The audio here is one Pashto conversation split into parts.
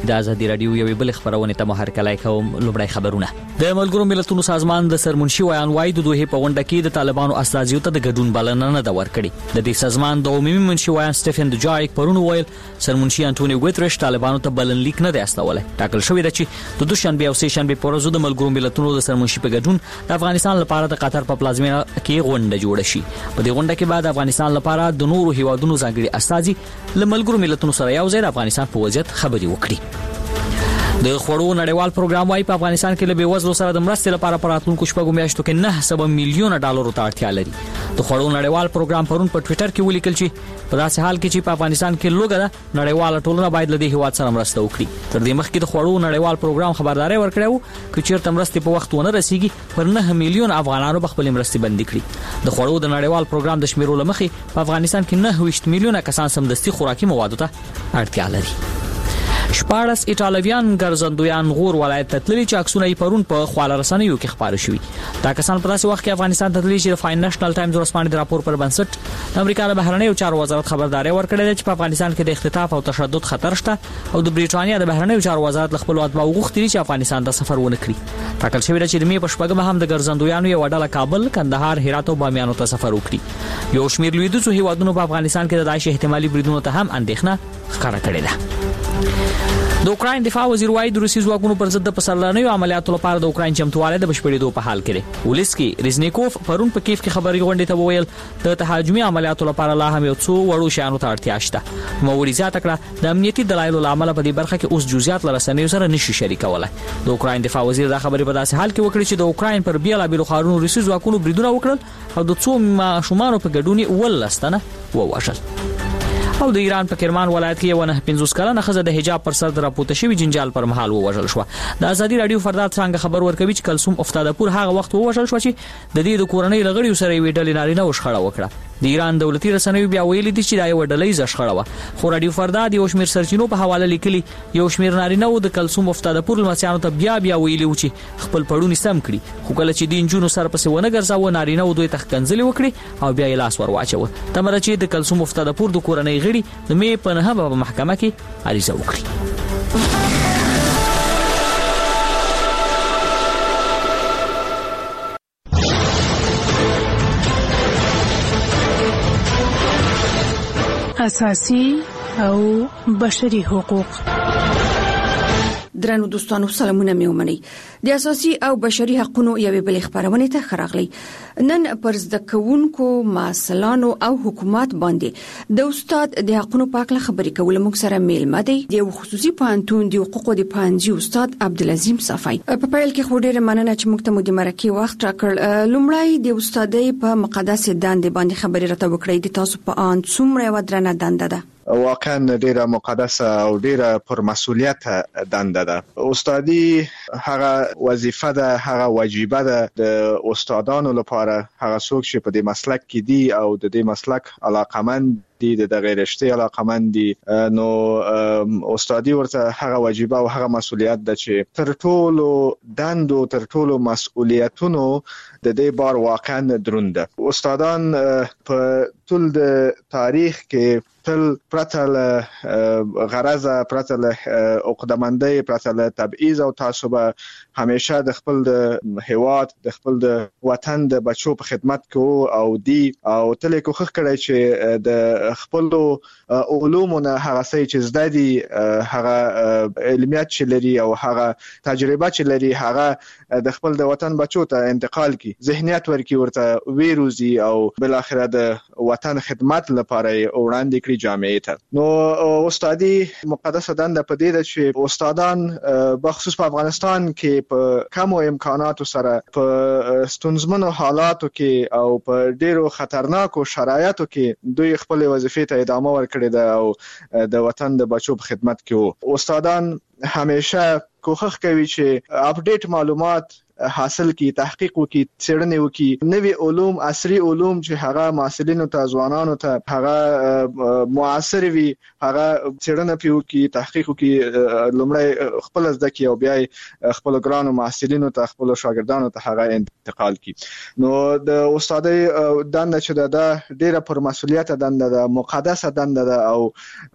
د ازادي رادیو یوې بل خبرونه ته هرکلی کوم. لومړی خبرونه. د ملګرو ملتونو سازمان د سرمنشي ویان وای د دوه په غونډه کې د طالبانو استازیو ته د ګډون بلنه نه دا ورکړي. د دې سازمان د عمومي منشي ویان سټيفن دجایک پرون ویل سرمنشي انټونیو ګوتریش طالبانو ته بلن لیک نه دی استولای. ټاکل شوی دی چې د دوشنبه او سه شنبه پر ورځ د ملګرو ملتونو د سرمنشي په ګډون د افغانستان لپاره د قطر په پلازمینه کې غونډه جوړه شي. په دې غونډه کې بعد افغانستان لپاره د نورو هیوادونو ځانګړي استازي له ملګرو ملتونو سره یو ځای د افغانستان په وضعیت خبري وکړي. د خوړو نړیوال پروګرام وايي په افغانستان کې له بیوزلو سره د مرستې لپاره په راتلونکو شپږو میاشتو کې 9 میلیونه ډالرو ته اړتیا لري. د خوړو نړیوال پروګرام پرون په ټوئیټر کې ولیکل چې په داسې حال کې چې په افغانستان کې لوګه نړیواله ټولنه باید له دې هیواد سره مرسته وکړي. تر دې مخکې د خوړو نړیوال پروګرام خبرداري ورکړی و چې چیرته مرستې په وخت ونه رسیږي پر 9 میلیون افغانانو خپل مرستې بند کړي. د خوړو د نړیوال پروګرام د شمیرو لمخې په افغانستان کې 9 میلیونه کسان سمدستي خوراکي موادو ته اړتیا لري. شپارس ایټالویان ګرځندویان غور ولایت ته تللي چې عکسونه یې پرون په خواله رسنیو کې خبري شوي. دا کسان په داسې وخت کې افغانستان ته تللي چې د فاینانشل ټایمز ورسپانې د راپور پر بنسټ د امریکا د بهرنیو چارو وزارت خبرداري ورکړې چې په افغانستان کې د اختطاف او تشدد خطر شته او د بریټانیا د بهرنیو چارو وزارت خپل اتباع وغوښتي چې افغانستان ته سفر ونه کړي. ټاکل شوی دی چې د می په شپږم هم د ګرځندویانو یو ډله کابل، کندهار، هرات او بامیان ته سفر وکړي. یو شمیر لویدیځو هیوادونو په افغانستان کې د داعش احتمالي بریدونو ته هم اندېښنه ښکاره کړې ده. د اوکراین دفاع وزیر وايي د روسي ځواکونو پر ضد په سرلانیو عملیاتو لپاره د اوکراین چمتووالی د بشپړېدو په حال کې دی. ولسکي ریزنیکوف پرون په کیف کې خبري غونډې ته وویل د تهاجمي عملیاتو لپاره لا هم یو څو وړو شیانو ته اړتیا شته. نوموړي زیاته کړه د امنیتي دلایلو لامل په دې برخه کې اوس جزئیات لرسنیو سره نشي شریکولای. د اوکراین دفاع وزیر دا خبري په داسې حال کې وکړي چې د اوکراین پر بیلابیلو ښارونو روسي ځواکونو بریدونه وکړل او د څو ماشومانو په ګډون ولستنه ووژل. او د ایران په کرمان ولایت کې یو 9 کلنه ښځه د حجاب پر سر راپورته شوی جنجال پر مهال ووژل شو. د ازادي رادیو فرداد څنګه خبر ورکوي چې کلثوم افتادپور هغه وخت ووژل شو چې د دې د کورنۍ لغړیو سره وی ډلې نارینه وشخړه وکړه. د ایران دولتي رسنیو بیا ویلي دي چې دا یو ډلې زشخړه و. خو رادیو فرداد یو شمیر سرچینو په حواله لیکلي یو شمیر نارینه و د کلثوم افتادپور لمسیانو ته بیا ویلي و چې خپل پړونی سم کړي. خو کله چې د انجونو سره پسې ونه ګرځاو نارینه و دوی تخکنځلې وکړي او بیا یې لاس ور واچو. تمره چې د کلثوم افتادپور د کورنۍ غړي د می په نه په محکمه کې عریضه وکړي. اساسي او بشري حقوق. درنو دوستانو سلامونه مې ومنئ. د اساسي او بشري حقوقو یوې بل خبرونه ته خراغلی. نن پر زده کوونکو مسلانو او حکومت باندې د استاد د حقوقو په اړه خبرې کول موږ سره میلمه دی د خصوصي پوهنتون د حقوقو د پوهنځي استاد عبدالعظیم صفای. په پیل کې خو ډیره مننه چې موږ ته مو د مرکه وخت راکړ. لومړی د استادۍ په مقدس دندې باندې خبرې راته وکړئ. د تاسو په ان څومره ودرنه دنده ده؟ واقعا ډیره مقدسه او ډیره پر مسؤلیت دنده ده. استادي هغه وظیفه ده، هغه واجبه ده د استادانو لپاره. هغه څوک چې په دې مسلک کې دي او د دې مسلک علاقمند دي د غیر رشتي علاقمند دي، نو استادي ورته هغه واجبه او هغه مسؤلیت ده چې تر ټولو دندو تر ټولو مسؤلیتونو د دې بار واقعا دروند ده. استادان په ټول د تاریخ کې تل پرته له غرضه، پرته له عقدمندۍ، پرته له تبعیض او تعصب همیشه د خپل د هیواد، د خپل د وطن د بچو په خدمت کې او دی او تل کوښښ کړی چې د خپل علومو نه هغه څه چې زده دي، هغه علمیات چې لري او هغه تجربه چې لري، هغه د خپل د وطن بچو ته انتقال کی، ذهنیت ورکی، ورته ویروزي او بل اخره د وطن خدمت لپاره وړاندې کړی جامعه ته. نو استادي مقدسه دنده په دې ده چې استادان بخصوص په افغانستان کې په کم امکاناتو سره په ستونزمنو حالاتو کې او په ډیرو خطرناکو شرایطو کې دوی خپل وظیفې ته ادامه ورکړي ده او د وطن د بچو په خدمت کې وو. استادان همیشه کوښښ کوي چې اپډیټ معلومات حاصل کی، تحقیق وکي، څېړنې وکي، نوي علوم، عصري علوم چې هغه محصلینو ته، ځوانانو ته هغه معاصر وي، هغه څېړنه پیوکي، تحقیق وکي، لومړی خپل زده کړي او بیا خپل ګرانو محصلینو ته، خپل شاګردانو ته هغه انتقال کی. نو د استادۍ دنده چې دا ډیره پر مسؤلیت دنده ده، مقدسه دنده ده، او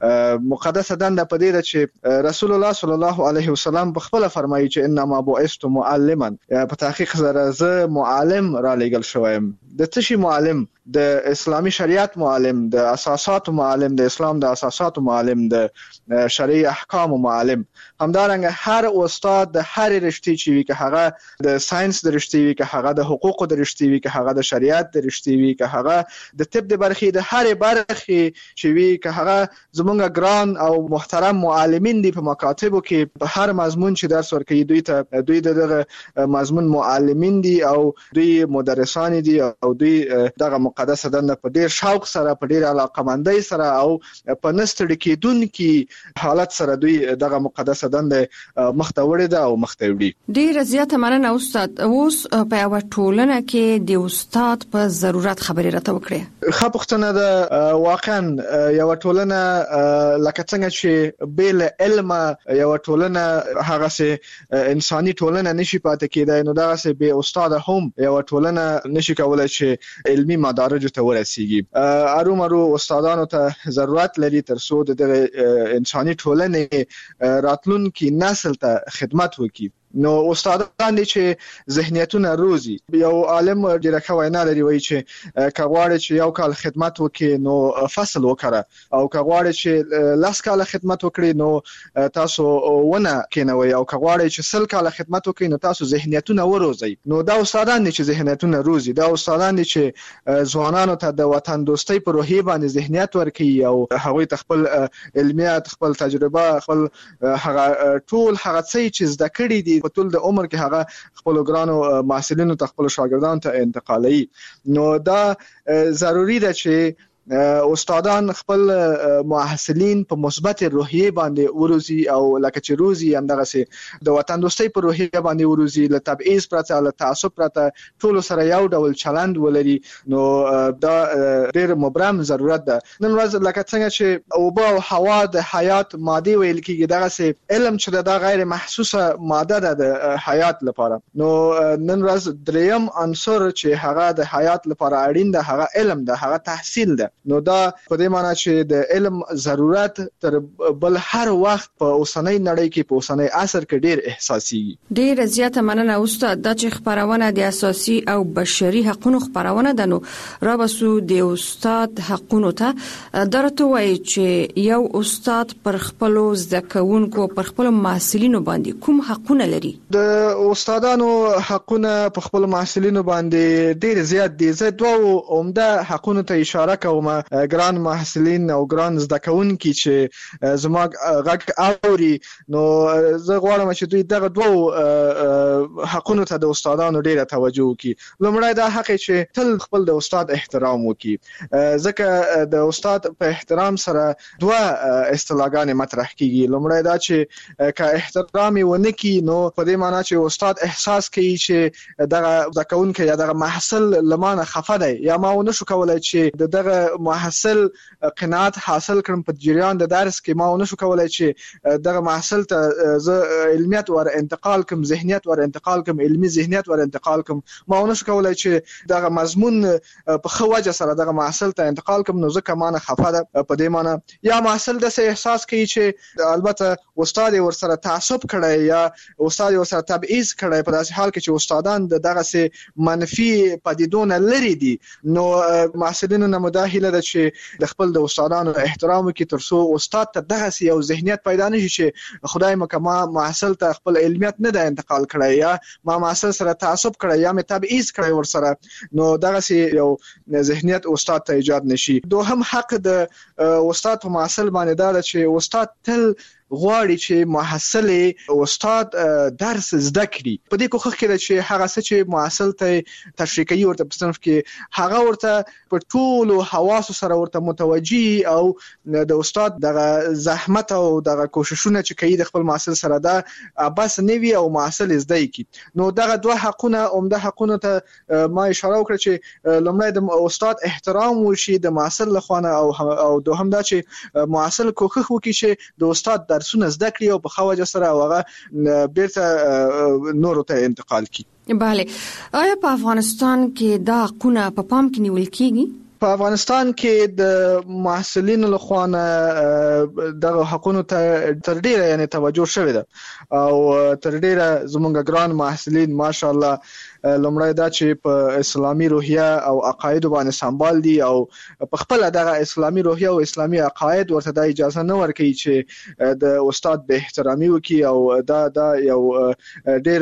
مقدسه دنده په دې ده چې رسول الله صلی الله علیه وسلم په خپل فرمایي چې انما بعثت معلما، په تحقیق سره زه معلم را لېږل شوم. د څه شي معلم؟ د اسلامي شریعت معلم، د اساسات معلم، د اسلام د اساسات معلم، د شرعي احکام معلم. همدارنګه هر استاد د هر رشتې چې وي، که هغه د ساينس د رشتې وي، که هغه د حقوق د رشتې وي، که هغه د شریعت د رشتې وي، که هغه د طب د برخې د هر برخې چې وي، که هغه زمونږ ګران او محترم معلمین دي په مکاتبو کې، په هر مضمون چې درس ورکوي دوی دغه مضمون معلمین دي او دوی مدرسان دي، او دوی دغه مقدسه دنده په ډیر شوق سره، په ډیر علاقمندۍ سره او په نستړي کېدونکي حالت سره دوی دغه مقدسه دنده مخته وړي ده او مخته وړي. ډیر زیاته مننه استاد. اوس په یو ټولنه کې د استاد په ضرورت خبرې راته وکړي. ښه پوښتنه ده. واقعا یو ټولنه لکه څنګه چې بل علم یو ټولنه هغه سه انساني ټولنه نشي پاتې کېدای، نو دغه سه به استاد هم یو ټولنه نشي کولای چې علمي مدارج ته ورسیږي. ارومرو استادانو ته ضرورت لري ترڅو د انساني ټولنې راتلونکي نسل ته خدمت وکړي. نو استادان دي چې ذهنیتونه روزي. یو عالم ډیره ښه وینا لري، وایي چې که غواړي چې یو کال خدمت وکړي نو فصل وکړه، او که غواړي چې 10 کال خدمت وکړي نو تاسو ونه کینوي، او که غواړي چې 100 کال خدمت وکړي نو تاسو ذهنیتونه وروزي. نو دا استادان دي چې ذهنیتونه روزي، دا استادان دي چې ځوانانو ته د وطن دوستۍ په روحیه باندې ذهنیت ورکوي، او هغوی ته خپل علمیات، خپل تجربه، خپل هغه ټول هغه څه چې زده کړي دي په ټول د عمر کې هغه خپل ګرانو محصلینو ته، خپل شاګردانو ته انتقالوي. نو دا ضروری ده چې استادان خپل محصلین په مثبت روحیه باندې وروزي، او لکه چې روزي همدغه سي د وطن دوستۍ په روحیه باندې وروزي، له تبعیض پرته، له تعصب پرته ټول سره یو ډول چلند ولري. نو دا ډېر مبرم ضرورت ده. نن ورځ لکه څنګه چې اوبه او هوا د حیات ماده ویل کېږي، دغه سي علم چې دا غیر محسوسه ماده ده د حیات لپاره. نو نن ورځ دریم عنصر چې هغه د حیات لپاره اړین ده هغه علم ده، هغه تحصیل ده. نو دا په دې معنی چې د علم ضرورت تر بل هر وخت په اوسنۍ نړۍ کې، په اوسنۍ عصر کې ډیر احساسي. ډیر زیاته مننه استاد. دا چې خبرونه د اساسي او بشري حقوقو خبرونه ده، نو را بسو د استاد حقوقو ته درته وایي چې یو استاد پر خپل زدهکونکو، پر خپل محصلینو باندې کوم حقوقونه لري؟ د استادانو حقوقونه په خپل محصلینو باندې ډیر زیات دي. زه دوه عمده حقوقو ته اشاره کوم. ګران محصلین او ګران زدهکونکي چې زما غږ اوري، نو زه غواړم چې دوی دغه دوه حقونو ته د استادانو ډیره توجه وکړي. لومړی دا حق چې تل خپل د استاد احترام وکړي، ځکه د استاد په احترام سره دوه اصطلاحګانې مطرح کیږي. لومړی دا چې که احترام یې ونه کړي نو په دې معنی چې استاد احساس کوي چې دغه زدهکونکی یا دغه محصل لمانه خفه دی، یا ما ونه شو کولای چې دغه محصل قناعت حاصل کړم په جریان د درس کې، ما ونه شو کولای چې دغه محصل ته زه علمیت ور انتقال کوم، ذهنیت ور انتقال کوم، علمي ذهنیت ور انتقال کوم، ما ونه شو کولای چې دغه مضمون په خو وجه سره دغه محصل ته انتقال کوم، نو ځکه مانه خفه ده. په دې معنی یا محصل د احساس کوي چې البته استاد ور سره تعصب کړي یا استاد ور سره تبعیض کړي، په داسې حال کې چې استادان دغه سه منفي پدیدونه لري دي، نو محصلینو نه مداهله ده چې د خپل د استادانو احترام وکړي ترڅو استاد ته دغه یو ذهنیت پیدا نشي چې خدای مکه محصل ته خپل علمیت نه ده انتقال کړی، یا ما محصل سره تعصب کړی، یا مې تبعیض کړی ور سره، نو دغه یو ذهنیت استاد ته ایجاد نشي. دوهم حق د استاد په محصل باندې دا ده چې استاد تل غواړي چې محصل استاد درس زده کړي. په دې کوښښ کې چې هغه څه چې محصل ته تشریح کوي ورته په صنف کې هغه ورته په ټولو حواسو سره ورته متوجي او د استاد دغه زحمت او دغه کوششونه چې کوي د خپل محصل سره دا بس نه وي او محصل زده کی. نو دغه دوه حقونه عمده حقونه ته ما اشاره وکړه چې لومړی د استاد احترام وشي د محصل لخوا او دوهم دا چې محصل کوښښ وکړي چې د استاد درسونه زده کړي او په خواجه سره هغه بیرته نورو ته انتقال کړي. بله، آیا په افغانستان کې دا حقونه په پام کې نیول کیږي؟ په افغانستان کې د محصلینو لخوا دغه حقونو ته تر ډیره یعنی توجه شوې ده او تر ډیره زموږ ګران محصلین ماشاءالله لومړی دا چې په اسلامي روحیه او عقاید باندې سمبال دي او په خپل دغه اسلامي روحیه او اسلامي عقاید ورته د اجازه نه ورکوي چې د استاد به احترامي وکړي او دا یو ډیر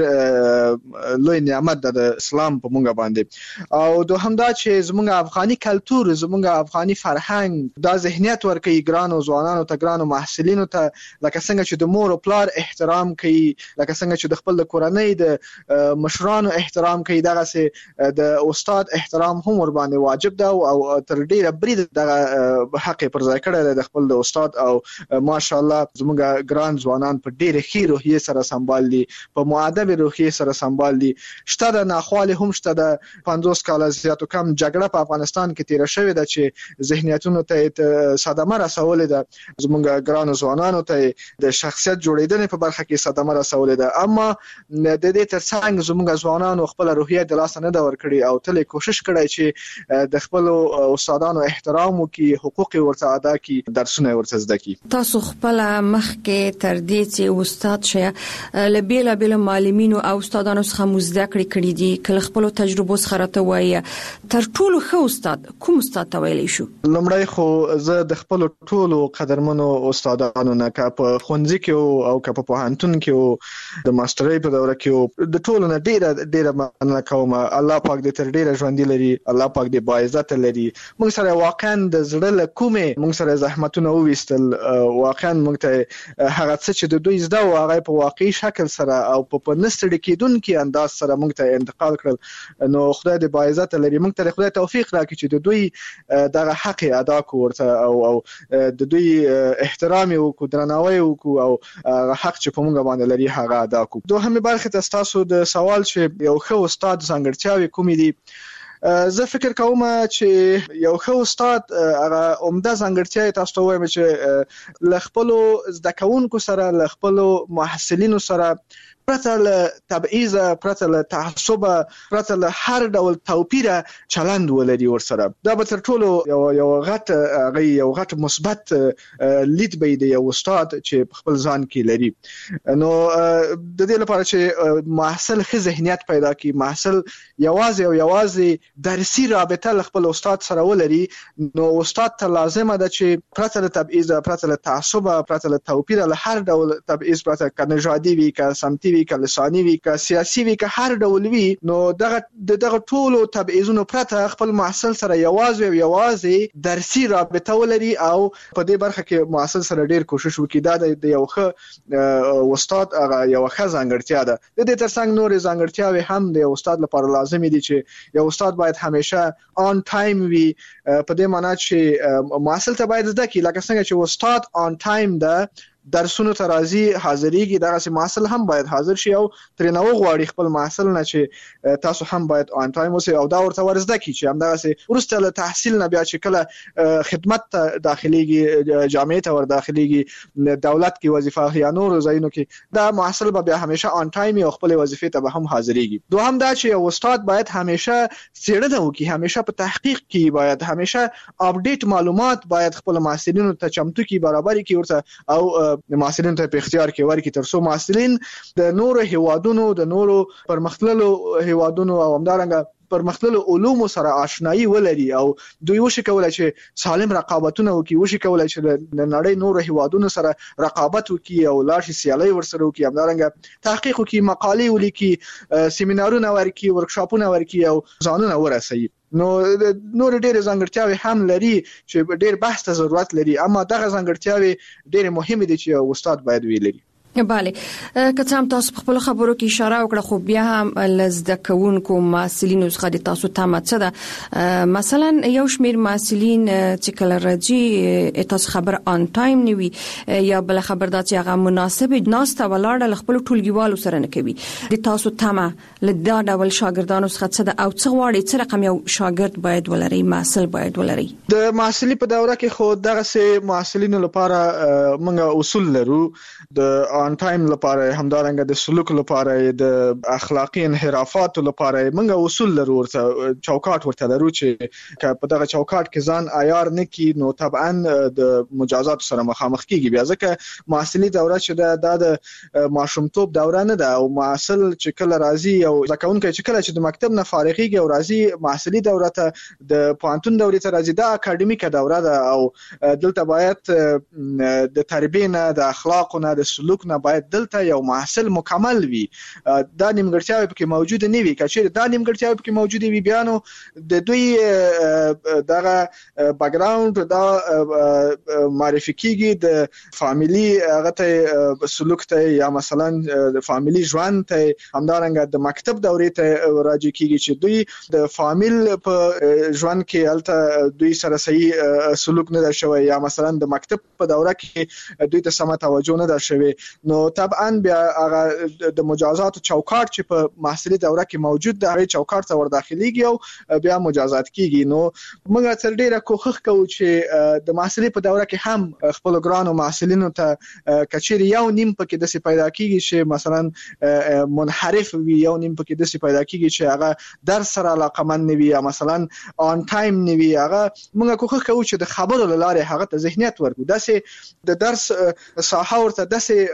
لوی نعمت ده د اسلام په مونږ باندې. او دوهم دا چې زموږ افغاني کلتور زموږ افغاني فرهنګ دا ذهنیت ورکوي ګرانو ځوانانو ته ګرانو محصلینو ته لکه څنګه چې د مور او پلار احترام کوي لکه څنګه چې د خپل کورنۍ د مشرانو احترام کوي دغه سه د استاد احترام هم ور باندې واجب ده او تر ډیره برید دغه حق پر ځای کړی د خپل د استاد او ماشاءالله زموږ ګران ځوانان په ډیره ښه روحیه سره سمبال دي په مؤدب روحیه سره سمبال دي. شته د ناخواله هم شته د 50 کال زیاتو کم جګړه په افغانستان کې تیر شوې ده چې ذهنیتونو ته صدمه رسولې ده زموږ ګران ځوانانو ته د شخصیت جوړیدنې په برخه کې صدمه رسولې ده. اما د دې ترڅنګ زموږ ځوانانو خپل روحیه د لاس نه دا ور کړی او تل کوشش کړی چې د خپل استادانو احترام وکړي حقوق ورته ادا کړي درسونه ورته زده کړي. تاسو خپل مخکې تر دې چې استاد شې لبیلا بل معلمینو او استادانو څخه مزده کړی دي کله خپل تجربه سره ته وایي تر ټولو ښه استاد کوم استاد ته ویلی شو؟ لومړی خو زه د خپل ټولو قدرمنو استادانو نه کا په ښوونځي کې او کا په پوهنتون کې او د ماسترۍ په دوره کې د ټولو نه ډیره مننه کوم. الله پاک دې تر ډیره ژوند لري، الله پاک دې باعزت لري. موږ سره واقعا د زړه له کومه موږ سره زحمتونه وويستل واقعا موږ ته هغه څه چې د دوی زده او هغه په واقعي شکل سره او په نستړي کېدونکو انداز سره موږ ته انتقال کړل. نو خدای دې باعزت لري. موږ ته خدای توفیق راکړي چې د دوی دغه حق ادا کوورته او د دوی احترام وکړو درناوی وکړو او حق چې په موږ باندې لري هغه ادا کوو. دوهمه برخه تاسو د سوال چې یو ښه استاد ځانګړتیاوې کومې دي؟ زه فکر کوم چې یو ښه استاد هغه عمده ځانګړتیا تاسو ته وایم چې ل خپل زده کوونکو سره ل خپل محصلینو سره پرته له تبعیض پرته له تعصب پرته له هر ډول توپیر چلند ولري ورسره. دا به تر ټولو یو غټ مثبت لید به دی یو استاد چې خپل ځان کې لري. نو د دې لپاره چې محصل ښه ذهنیت پیدا کړي محصل یوازې درسي رابطه له خپل استاد سره ولري نو استاد ته لازمه ده چې پرته له تبعیض پرته له تعصب پرته له توپیر له هر ډول تبعیض پرته کنژادي وي که سمتي وي که لساني وي که سیاسي وي که هر ډول وي نو دغه ټولو تبعیضونو پرته خپل محصل سره یوازې درسي رابطه ولري او په دې برخه کې محصل سره ډیر کوشش وکړي. دا د یو ښه استاد هغه یو ښه ځانګړتیا ده. د دې ترڅنګ نورې ځانګړتیاوې هم د استاد لپاره لازمي دي چې یو استاد باید همیشه آن ټایم وي. په دې معنی چې محصل ته باید زده کړي لکه څنګه چې استاد آن ټایم ده درسونو ته راځي حاضرېږي دغه سي محصل هم باید حاضر شي او ترې نو غواړي خپل محصل نه چې تاسو هم باید آن ټایم اوسئ او دا ورته ورزده کی چې هم دغه سي ورسته له تحصیل نه بیا چې کله خدمت ته داخليږي جامعه ته ور داخليږي دولت کې وظیفه یا نور ځایونو کې دا محصل به بیا همیشه آن ټایم او خپل وظیفه ته به هم حاضرېږي. دوهم دا چې استاد باید همیشه څېړنه وکړي همیشه په تحقیق کې باید همیشه اپډیټ معلومات باید خپل محصلینو ته چمتو کې برابرۍ کې ورته او محصلین ته په اختیار کې ورکړي ترڅو محصلین د نورو هیوادونو د نورو پرمختللو هیوادونو او همدارنګه پرمختللو علوم سره آشنایی ولري او دوی وشي کولای چې سالم رقابتونه وکړي وشي کولای چې د نړۍ نورو هیوادونو سره رقابت وکړي او لاشي سیالي ورسره وکړي همدارنګه تحقیق وکړي مقالې ولیکي سیمینارونه ورکړي ورکشاپونه ورکړي او ځانونه ورسوي. نو نور ډېر ځانګړتیاوي هم لري چې ډېر بحث ته ضرورت لري، اما دغه ځانګړتیاوي ډېر مهمه دي چې استاد باید ویلي. بله، که څه هم تاسو په خپل خبرو کې اشاره وکړه، خو بیا هم لزده کوونکو محصلینو څخه د تاسو تمه څه ده؟ مثلا یو شمیر محصلین چې کله راځي تاسو خبر آن ټایم نیوي یا بل خبر دا چې هغه مناسب ناسته ولاړه خپل ټولګیوالو سره نه کوي. د تاسو تمه لدا ډول شاګردانو څخه څه ده او څه غواړي، څه رقم یو شاګرد باید ولري، محصل باید ولري؟ د محصلي په دوره کې خو دغه سه محصلینو لپاره موږ اصول لرو. د آن ټایم لپاره، همدارنګه د سلوک لپاره، د اخلاقی انحرافاتو لپاره موږ اصول لرو، چوکاټ ورته لرو چې په دغه چوکاټ کې ځان عیار نه کی نو طبعا د مجازات سره مخامخ کیږي. بیا ځکه محصلي دوره چې د ماشومتوب دوره نه ده، او محصل چې کله راځي او ځکهونکي چې کله چې د مکتب نه فارغيږي او راځي محصلي دوره ته د پوهنتون دورې ته راځي، دا اکاډمیکه دوره ده او دلته باید د تربیه نه، د اخلاق نه، د سلوک نه باید دلته یو محصل مکمل وي. دا نیمګړتیاوې پکې موجود نه وي. کچېر دا نیمګړتیاوې پکې موجود وي، بیا نو د دوی دغه بیک ګراوند دا معرفي کیږي، د فامیلی هغه ته سلوک ته یا مثلا د فامیلی ژوند ته، همدارنګه د مکتب دورې ته راځي کیږي چې دوی د فامیل په ژوند کې الته دوی سره صحیح سلوک نه درشوي، یا مثلا د مکتب په دوره کې دوی ته سم توجه نه درشوي. نو طبعا بیا هغه د مجازات چوکاټ چې په محصلي دوره کې موجود ده، هغه چوکاټ ته ور داخليږي او بیا مجازات کیږي. نو موږ تر ډیره کوښښ کوو چې د محصلي په دوره کې هم خپل ګرانو محصلینو ته کچېر یو نیم پکې د پیدا کیږي چې مثلا منحرف وي، یو نیم پکې د پیدا کیږي چې هغه درس سره علاقمند نه وي یا مثلا آن ټایم نه وي. هغه موږ کوښښ کوو چې د خبرو لاره هغه ته ذهنیت ورکړو، داسې د درس ساحه ورته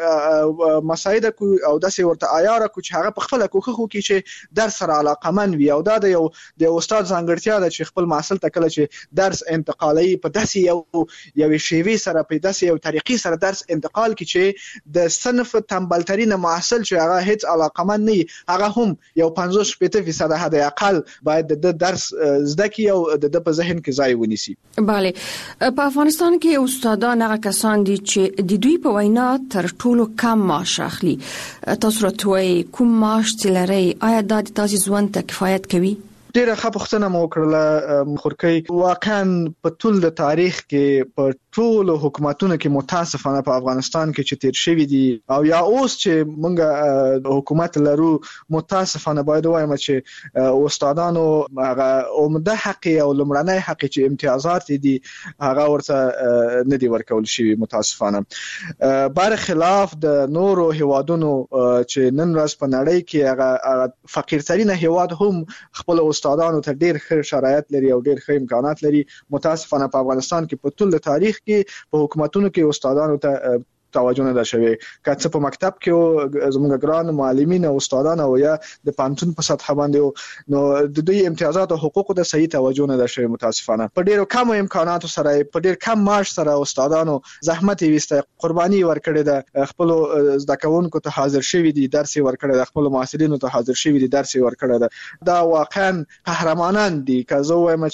داسې مساعده کو او داسې ورته عیار کو چې هغه په خپل کوښښ وکړي چې درس سره علاقمند وي. او دا د یو استاد ځانګړتیا ده چې خپل محصل ته کله چې درس انتقالي په داسې یو شیوه سره، په داسې یو طریقې سره درس انتقال کړي چې د صنف تنبلترین محصل چې هغه هیڅ علاقمند نه، هغه هم یو 50% حد اقل باید د درس زده کړي او د په ذهن کې ځای ونیسي. بله، په افغانستان کې استادان هغه کسان دي چې د دوی په وینا تر ټولو کم معاش اخلي. تاسو راټوي کوم معاش لري؟ آیا دا د تاسو ژوند ته کفایت کوي؟ ډیره ښه پوښتنه مو وکړه خورکۍ. واقعا په ټول د تاریخ کې په ټول حکومتونو کې متاسفانه په افغانستان کې چې تیر شوی دي او یا اوس چې موږ حکومت لرو، متاسفانه باید وایم چې استادانو هغه عمده حق او لمړنۍ حق چې امتیازات دي هغه ورته نه دي ورکول شوی متاسفانه، برخلاف د نورو هیوادونو چې نن ورځ په نړۍ کې هغه فقیرترین هیواد هم خپل استادانو ته ډیر ښه شرایط لري او ډیر ښه امکانات لري. متاسفانه په افغانستان کې په ټول تاریخ کې په حکومتونو کې استادانو ته توجه نه ده شوی. که څه په مکتب کې زموږ ګران معلمین او استادان او یا د پانتون په سطح باندې نو د دوی امتیازات او حقوق ته صحیح توجه نه ده شوی. متاسفانه په ډیرو کم امکاناتو سره، په ډیر کم معاش سره استادانو زحمت ویسته، قرباني ورکړي ده، خپل زده کوونکو ته حاضر شوی دي، درس ورکړي ده، خپل محصلینو ته حاضر شوی دي، درس ورکړي ده. دا واقعا قهرمانان دي. که زه وایم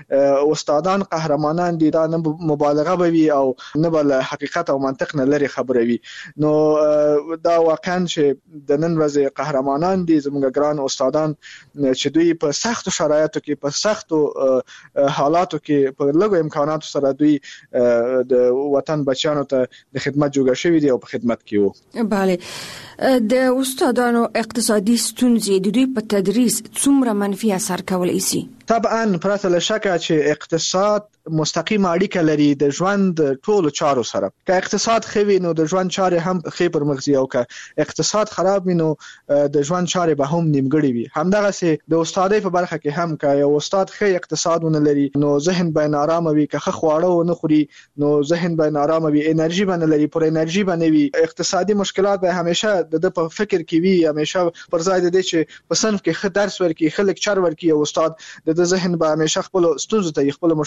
چې استادان قهرمانان دي، دا نه مبالغه به وي او نه بل حقیقت او منطق نه لري خبره وي. نو دا واقعا چې د نن ورځې قهرمانان دي زموږ ګران استادان چې دوی په سختو شرایطو کې، په سختو حالاتو کې، په لږو امکاناتو سره دوی د وطن بچیانو ته د خدمت جوړ شوی دي او په خدمت کې وو. بله، د استادانو اقتصادي ستونزې د دوی په تدریس څومره منفي اثر کولی شي؟ طبعا پرته له شکه چې اقتصاد مستقیم اړیکه لري د ژوند ټولو چارو سره. که اقتصاد ښه وي نو د ژوند چارې هم ښه پر مخ ځي، او که اقتصاد خراب وي نو د ژوند چارې به هم نیمګړې وي. همدغسې د استادۍ په برخه کې هم که یو استاد ښه اقتصاد ونه لري نو ذهن به نارامه وي، که ښه خواړه ونه خوري نو ذهن به نارامه وي، انرژي به نه لري، پر انرژي به نه وي. اقتصادي مشکلات به همیشه د په فکر کې وي، همیشه پر ځای د دې چې په صنف کې ښه درس ورکړي، ښه لیکچر ورکړي، او استاد د ذهن به همیشه خپل ستونزو ته، خپل مشکلاتو ته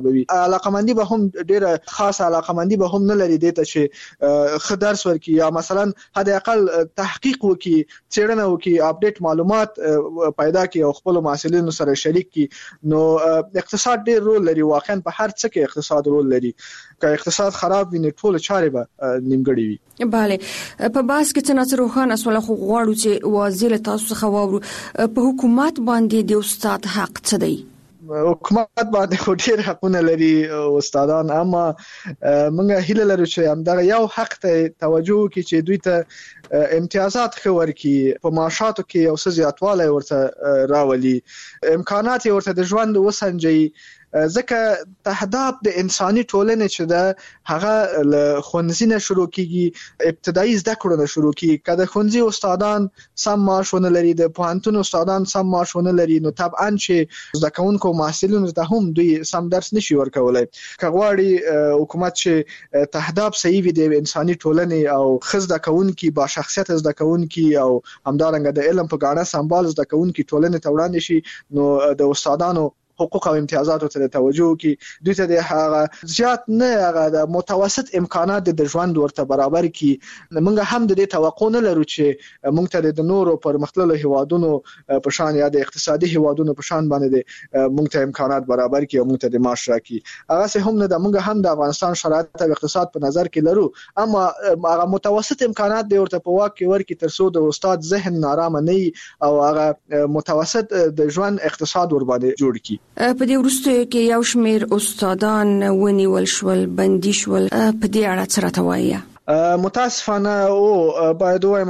به وي. علاقمندي به هم ډیره خاصه علاقمندي به هم نه لري دته چې خدرس ورکی یا مثلا حد اقل تحقیق وکي، څېړنه وکي، اپډیټ معلومات پیدا کړي او خپل محصلینو سره شریک کړي. نو اقتصاد ډیر رول لري، واقعا په هر څه کې اقتصاد رول لري. که اقتصاد خراب وي نو ټول چارې به نیمګړې وي. bale په باس کې څنګه روخانه سول خو غواړو چې وازیل تاسو څخه واورو په حکومت باندې د استاد حق څه دی؟ حکومت باندې ډېر حقونه لري استادان، اما موږ هیله لرو چې همدغه یو حق ته توجه وکړي چې دوی ته امتیازات خور کی په معاشاتو کې او څه زیاتوالی ورته راولي، امکانات ورته د ژوند وسنجي. ځکه تهداب د انساني ټولنې چې د هغه له ښوونځي نه شروع کیږي، ابتدایي زده کړو نه شروع کیږي. که د ښوونځي استادان سم معاش ونه لري، د پوهنتون استادان سم معاش ونه لري، نو طبعا چې زده کوونکو محصلینو ته هم دوی سم درس نشي ورکولای. که غواړي حکومت چې تهداب صحیح وي د انساني ټولنې او خزده کوونکي با شخصیت زده کوونکي او همدارنګه د علم په ګاڼه سمبال زده کوونکي ټولنې ته وړاندې شي، نو د استادانو حقوق او امتیازاتو ته توجه وکړي. دوی ته د هغه زیات نه هغه د متوسط امکانات د ژوند ورته برابر کړي. موږ هم د دې توقع نه لرو چې موږ ته د نورو پرمختللو هیوادونو په شان یا د اقتصادي هیوادونو په شان باندې موږ ته امکانات برابر کړي او موږ ته د معاش راکړي. هغه څه هم نه د موږ هم د افغانستان شرایط او اقتصاد په نظر کې لرو، اما هغه متوسط امکانات د ورته په واک کې ورکړي ترڅو د استاد ذهن نارامه نه وي او هغه متوسط د ژوند اقتصاد ور باندې جوړ کړي. په دې وروسته کې یو شمېر استادان ونیول شول، بندي شول، په دې اړه څه راته وایي؟ متاسفانه او باید وایم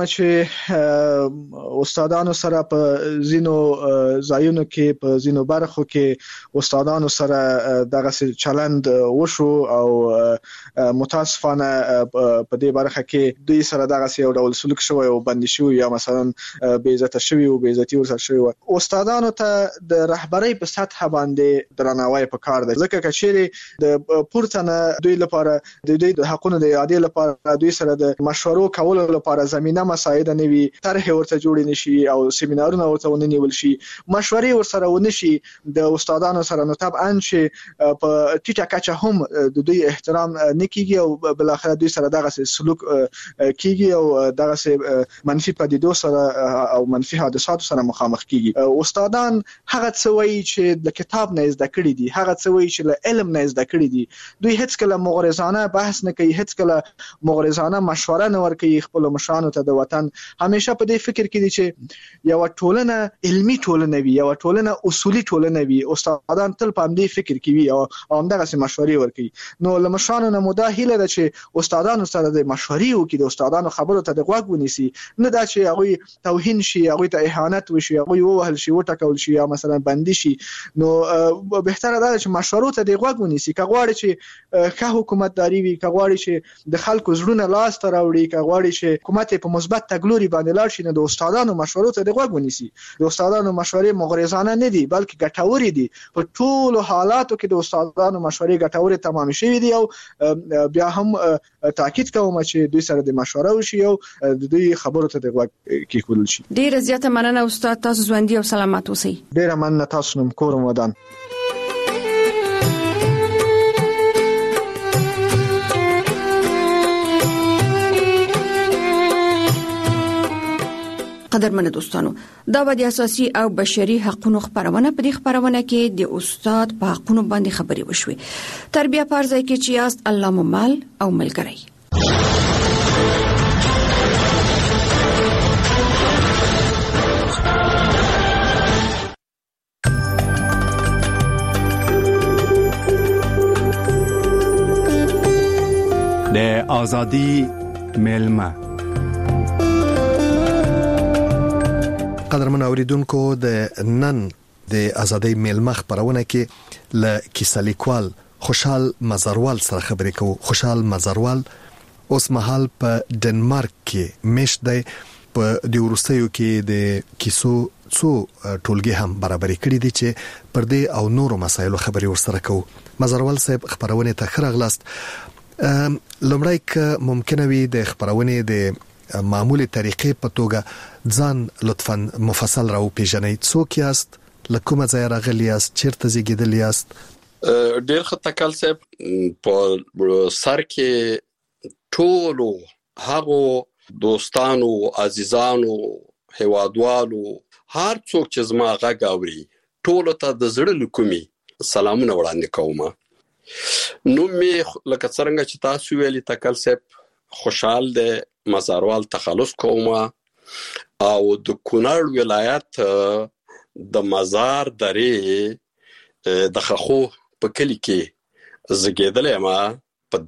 چې استادانو سره په زینو ځایونو کې په زینو برخو کې استادانو سره دغه چلند وشو او متاسفانه په دې برخه کې دوی سره دغه یو ډول سلوک شوی او بندي شوی یا مثلا بې عزت شوی او بې عزتي ورسره شوی. استادانو ته د رهبرۍ په سطح باندې درناوی پکار دی، ځکه چې د پورته نه دوی لپاره د دوی د حقونو د اعادې لپاره دوی سره د مشورو کولو لپاره زمينه مساعد نه وي، طرح ورته جوړ نشي او سیمینارونه ورته ونیول شي، مشورې ورسره ونشي د استادانو سره. نو طبعا چې په ټیټه کچه هم د دوی احترام نکېږي او بل اخر دوی سره دغه سلوک کیږي او دغه منفي پدیدو سره او منفي حادثاتو سره مخامخ کیږي. استادان هغه څه وایي چې د کتاب نه زده کړی دي، هغه څه وایي چې له علم نه زده کړی دي. دوی هیڅ کله مغرضانه بحث نه کوي، هیڅ کله مغرضانه مشوره نه ورکوي خپل مشرانو ته. د وطن همیشه په دې فکر کې دي چې یو ټولنه علمي ټولنه وي، یو ټولنه اصولي ټولنه وي. استادان تل په دې فکر کې وي او همدغه مشورې ورکوي. نو له مشرانو نه مودا هیله ده چې استادانو سره د مشورې وکړي، د استادانو خبرو ته د غوږ ونیسي، نه دا چې هغه توهین شي، هغه ته اهانت وشي، هغه ووهل شي، وټکول شي یا مثلا بندي شي. نو بهتره ده چې مشورو ته د غوږ ونیسي. که غواړي چې ښه حکومتداري وي، که غواړي چې د خلکو زړونه لاس ته راوړي، که غواړي چې حکومت په مثبت تګلوري باندې لاړ شي، نو د استادانو مشورو ته د غوږ ونیسي. د استادانو مشورې مغرضانه نه دي بلکې ګټورې دي. په ټولو حالاتو کې د استادانو مشورې ګټورې تمام شوي دي او بیا هم تاکید کوم چې دوی سره د مشوره وشي او د دوی خبرو ته د غوږ کېښودل شي. ډیره زیاته مننه استاد، تاسو ژوندي او سلامت اوسئ. ډیره مننه، تاسو نوم کورم ودان. قدرمن دوستانو، دا به د اساسي او بشري حقوقو خبرونه په دې خبرونه کې د استاد په حقوقو باندې خبري وشوي. تربیه پرځای کې چې است الله ممال او ملګری. د ازادي ملما قدرمن اوریدونکو، د نن د ازادۍ میلمه خبرونه کې ل کیسه لیکوال خوشحال مزروال سره خبرې کوو. خوشحال مزروال اوس مهال په ډنمارک کې مشت دی. په د ورستیو کې د کیسو څو ټولګي هم برابرې کړې دي چې پر دې او نورو مسایلو خبرې ورسره کوو. مزروال صاحب خبرونه ته خرغلاست. لمړی که ممکنه وي د خبرونه د معمولی طریقې په توګه ځان لطفاً مفصل راو پیژنئ. څوک یاست؟ له کومه ځای راغلی یاست؟ چیرته زیږیدلی یاست؟ ډېر ښه تکل صاحب په سر کې ټولو هغو دوستانو عزیزانو هیوادوالو هر څوک چې زما غږ اوري ټولو ته د زړه له کومې سلامونه وړاندې کوم. نو مې لکه څرنګه چې تاسو ویلي تکل صاحب خوشحال دی مزاروال تخلص کوم او د کونړ ولایت د مزار درې د خخو په کلی کې زګیدلې ما په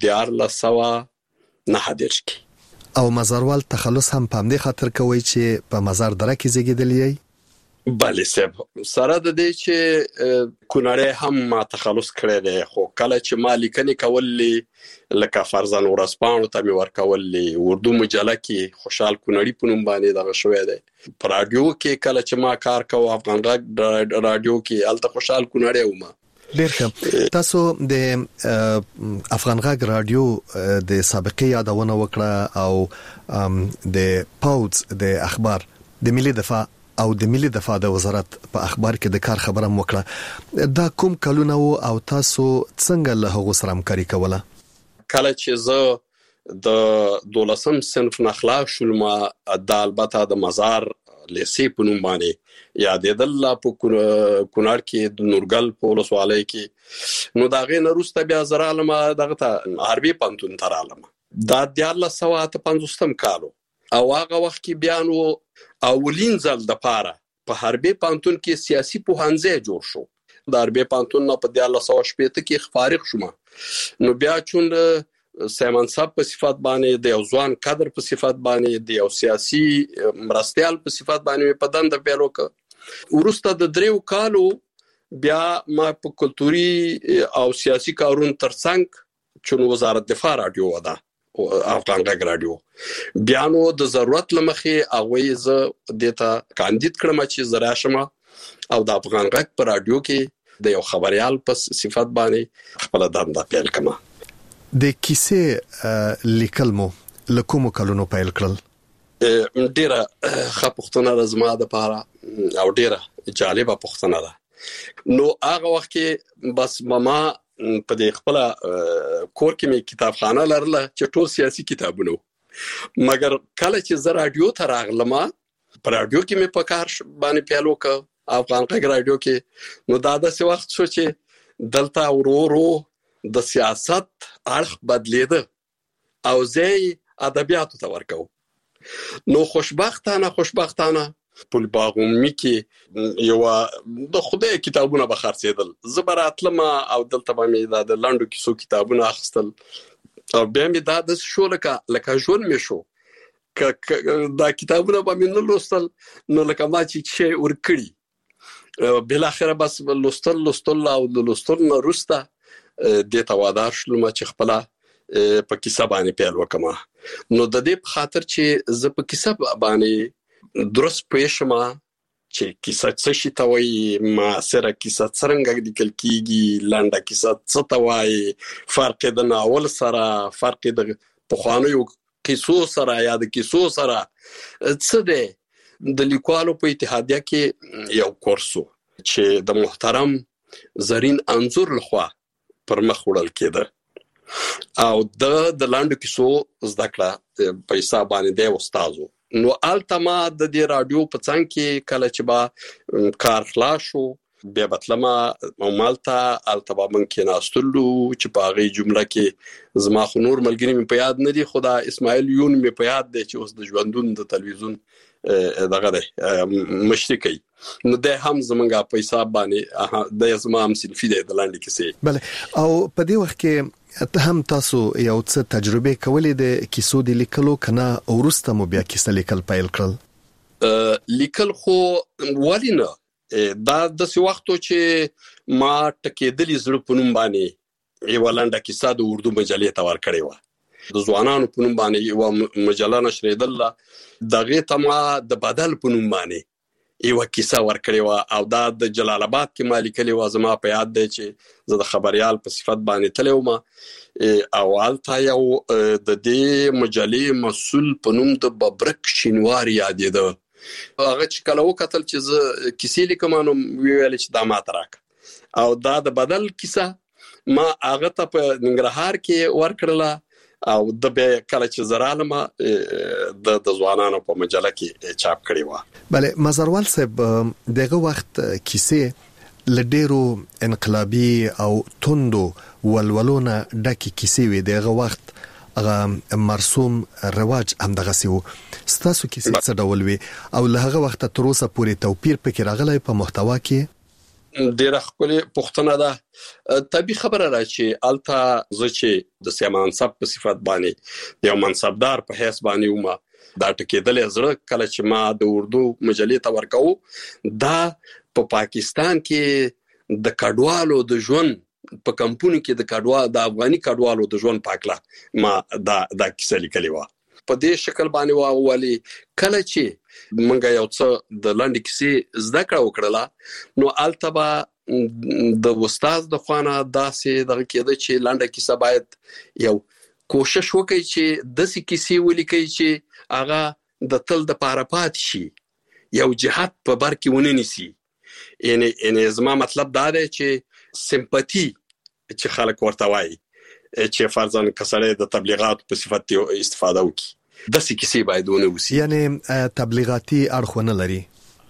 1409 کې او مزاروال تخلص هم په همدې خاطر کوي چې په مزار دره کې زګیدلې. بله صاحب سره د دې چې کونړ هم ما تخلص کړی دی خو کله چې ما لیکنې کولې لکه فرزان ورسپانو ته مې ورکولې اردو مجله کې خوشحال کونړي په نوم باندې دغه شوی دی په رادیو کې کله چې ما کار کوم افغان غږ رادیو کې هلته خوشحال کونړی وم. ډېر ښه. تاسو د افغان غږ رادیو د سابقې یادونه وکړه او د پاوز د اخبار د ملي دفاع او د ملي دفاع د وزارت په اخبار کې د کار خبره وکړه. دا کوم کلونه وو او تاسو څنګه له هغو سره همکاري کوله؟ کله چې زه د 12م صنف نه خلاص شوم د البته د مزار لیسې په نوم باندې یادېدل په کونړ کې د نورګل په ولسوالۍ کې. نو دا غي نه وروسته بیا زه رالم دغه ته حربي پوهنتون ته رالم دا 1950 کال او هغه وخت کې بیا نو اولین ځل د پاره په حربي پوهنتون کې سیاسي پوهنځی جوړ شو. د حربي پوهنتون نه په 1960 کې فارغ شوم. نو بیا چون سیمن صاحب په صفات باندې د یو ځوان کادر په صفات باندې د یو سیاسي مرستيال په صفات باندې په دنده پیل وکړ. ورسته د 3 کالو بیا ما په کلتوري او سیاسي کارون ترڅنګ چون وزارت دفاع رادیو ودا افغان غږ رادیو بیا نو د ضرورت لمخې هغه ز دیتا کاندید کړم چې زرا شمه او د افغان غږ په رادیو کې د یو خبريال په صفات باندې خپل دنده پیل کړم. د کیسې لیکل مو لکومو کلونو پیل کړل؟ ډیره ښه پوښتنه ده زما دپاره او ډیره جالبه پوښتنه ده. نو هغه وخت کې بس ما په دې خپل کور کې مې کتابخانه لرله چې ټول سیاسي کتابونه مګر کله چې زه رادیو ته راغلم په رادیو کې مې په کار باندې پیل وکړ افغان غږ رادیو کې. نو دا داسې وخت شو چې دلته ورو د سیاست اړخ بدلیده او زه ادبیاتو ته ورکو. نو خوشبختانه په باغومي کې یو د خدای کتابونه به خرڅېدل. زه براتلم او دلته به مې د لاندو کیسو کتابونه اخیستل او بیا مې دا د شو لکه ژوند مې شو دا کتابونه به مې نه لوستل نو لکه ما چې شی ورکړي بل اخره بس لوستل او د لوستل نه وروسته د توادار شلم چې خپل په کیسه باندې پیل وکم. نو د دې په خاطر چې زه په کیسه باندې درست پېښم چې کیسه څه شي ته وایي ما سره کیسه څنګه لیکل کیږي لنډه کیسه څه ته وایي فرق د ناول سره فرق د پخوانیو کیسو سره یا د کیسو سره څه دی. د لیکوالو په اتحادیه کې یو کورسو چې د محترم زرین انزور لخوا پر مخ وړل کېده او د لاندو کیسو زده کړه په حساب باندې دی استادو. نو التما د دې رادیو په څنګ کې کله چې با کار خلاص شو بیا بتلما او مالتا التبا من کې ناستلو چې په هغه جمله کې زما خو نور ملګری مې په یاد نه دي خدا اسماعیل یون مې په یاد دی چې اوس د ژوندون د تلویزیون دغه دی مشري کوي. نو د هم زمونږه په حساب باندې د زما هم صنفي دی د لاندې کیسې. بله او په دې وخت کې ته هم تاسو یو څه تجربه کولې د کیسو د لیکلو کنه ورسته مو بیا کیسه لیکل پیل کړل؟ لیکل خو ولینه دا د څه وختو چې ما ټکېدلې زړه په نوم باندې یو لنډه کیسه د اردو مجلې ته ورکړې و د ځوانانو په نوم باندې یو مجله نشریدله دغه تما د بدل په نوم باندې یو کیسه ورکړې و او دا د جلال آباد کې ما لیکلې و زما په یاد دی چې زه د خبريال په صفت باندې تللی وم او هلته یو د دې مجلې مسؤل په نوم د ببرک شینوار یادېده. هغه چې کله وکتل چې زه کیسې لیکم نو ویل چې دا ماته راکړه او دا د بدل کیسه ما هغه ته په ننګرهار کې ورکړله او د به کله چې زرالمه د ځوانانو په مجله کې چاپ کړی و. بله مزروال صاحب دغه وخت کیسې لډیرو انقلابي او توندو ولولونه ډکه کیسې وي. دغه وخت هغه مرسوم رواج هم دغه سیو. ستاسو کیسې څه ډول وي او له هغه وخت تر اوسه پورې توپیر پکې راغلی په محتوا کې؟ ډیره خپل پښتنه ده. طبي خبره را چې التا زه چې د سیاسي منصب په صفت باندې یو منصبدار په حیث باندې ومه دا ټکېدل زړه کله چې ما د اردو مجلې ته ورکاو دا په پاکستان کې د کډوالو د ژوند په کمپونو کې د افغاني کډوالو د ژوند پاکله ما دا کیسه لیکلې و په دې شکل باندې واولي. کله چې منګه یو څه د لاندې کیسې زده کړه وکړه نو التبا د استاد د خوانه داسې دغه کېده چې لاندې کیسه باید یو کوشش وکړي چې د سې کیسې ولیکي چې هغه د تل د پاره پات شي یو جهاد په بر کې ونه نیسي. یعنی زما مطلب دا دی چې سمپاتی چې خلک ورته وایي چې فرضاً کسره د تبلیغات په صفت استفاده وکړي د سې کیسې باید ونه وسی. یعنی تبلیغاتي اړخ نه لري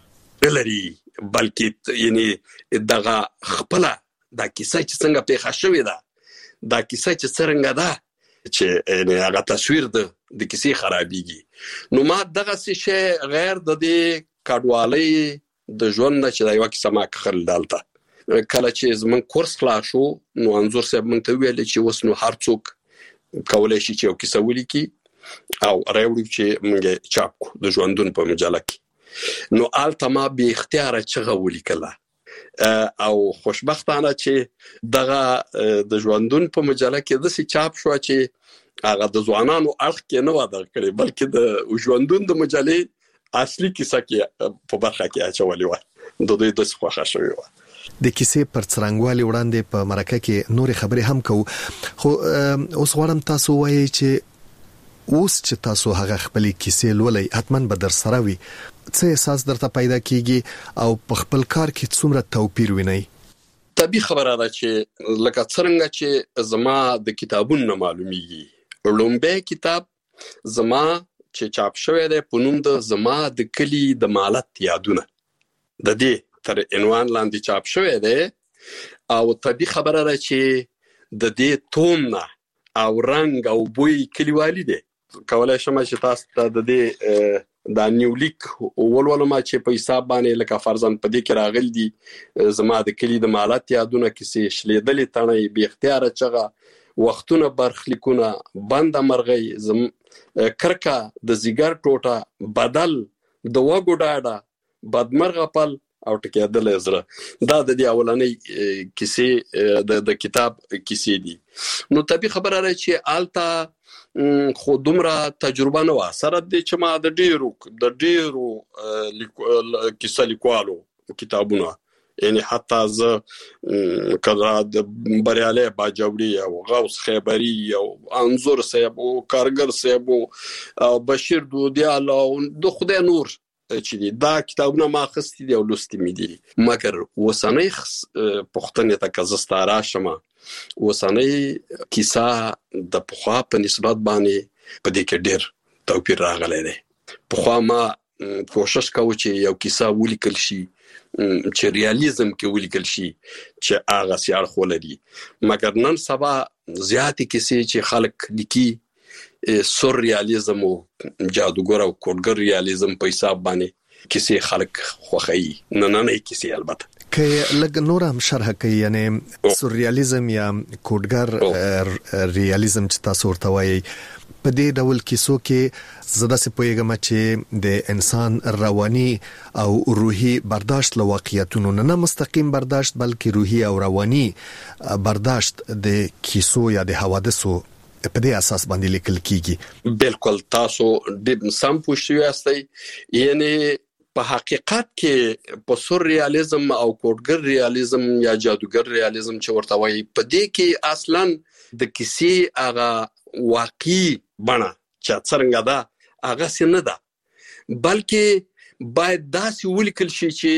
بلکې یعنی دغه خپل د کیسه چې څنګه پیښه شوې ده د کیسه چې څنګه ده چې هغه تصویر د کیسې خرابېږي نو ما دغه څه غیر د دې کډوالۍ د ژوند چې دا یو کیسه ما خل دالته. کله چې زمون کورس خلاص شو نو انزور صاحب مونږ ته ویل چې وس نو هر څوک کولای شي چې یو کیسه ولیکي او راوړي چې مونږ چاپ کو د ژوندون په مجله کې. نو آلته ما به اختیار چغه ولیکله او خوشبختانه چې دغه د ژوندون په مجله کې د سې چاپ شو چې هغه د ځوانانو اړخ کې نه ودا کړی بلکې د ژوندون د مجلې اصلي کیسه کې په برخه کې اچولې و د دوی د څخه شوی و. د کیسې پر څرنګوالي وړاندې په مرکه کې نور خبرې هم کوو خو اوس غواړم تاسو وایي چې اوس چې تاسو هغه خپل کیسې لولئ حتماً به در سره وي څه احساس درته پیدا کیږي او په خپل کار کې څومره توپیر وینئ؟ طبي خبره ده چې لکه څنګه چې زما د کتابونو معلومیږي لومبه کتاب زما چې چاپ شوی دی په نوم د زما د کلی د مالت یادونه د دې تر عنوان لاندې چاپ شوی دی او طبي خبره ده چې د دې توم نه او رنگ او بوی کلیوالي دی. کولای شم چې تاسو ته د دې د نیولیک ولولما چې په حساب باندې لکه فرضاً په دې کې راغل دي زما د کلی د مالت یادونه کیسې شلیدلې تڼۍ به اختیار چغه وختونه برخلیکونه بند مرغۍ کرکا د زیګر ټوټه بدل د وګو ډاډه بدمرغه پل او ټکیدل زړه دا د اولنۍ کیسې د کتاب کیسې دي. نو طبي خبره ده چې آلتا خو دومره تجربه نه و سره د چې ما د ډیرو کیسه لیکوالو کتابونه یعنی حتی ز کله د بریاله باجوړي او غوث خیبری او انزور صاحب او کارګر صاحب او بشیر دودیال او د خدای نور چې دا کتابونه ما خستې دي او لوستې مې دي مګر وسنۍ پښتنې ته کزستاره شمه وسنۍ کیسه د پخوا په نسبت باندې په دې کې ډېر توپیر راغلی دی. پخوا ما کوشش کوم چې یو کیسه ولیکل شي چې ریالیزم کې ولیکل شي چې هغه سیار خولري مګر نن سبا زیاتې کیسې چې خلک لیکي سور ریالیزم او جادوګر او کوډګر ریالیزم په حساب باندې کیسې خلک خوخی نه کیسې البته که لګ نور هم شرح کوي یعنی سورریالیزم یا کوډګر ریالیزم چې تاسو ورته وایي په دې ډول کیسو کې زده سي پويګم چې د انسان رواني او روحي برداشت له واقعیتونو نه مستقیم برداشت بلکې روحي او رواني برداشت د کیسو یا د حوادثو په دې اساس باندې لیکل کیږي. بالکل تاسو د سم پوښتنه یاستئ یعنی په حقیقت کې په سور ریالیزم او کوډګر ریالیزم یا جادوګر ریالیزم چې ورته وایي په دې کې اصلا د کیسې هغه واقعي بڼه چې څنګه ده هغه څنګه ده بلکې باید داسې ولیکل شي چې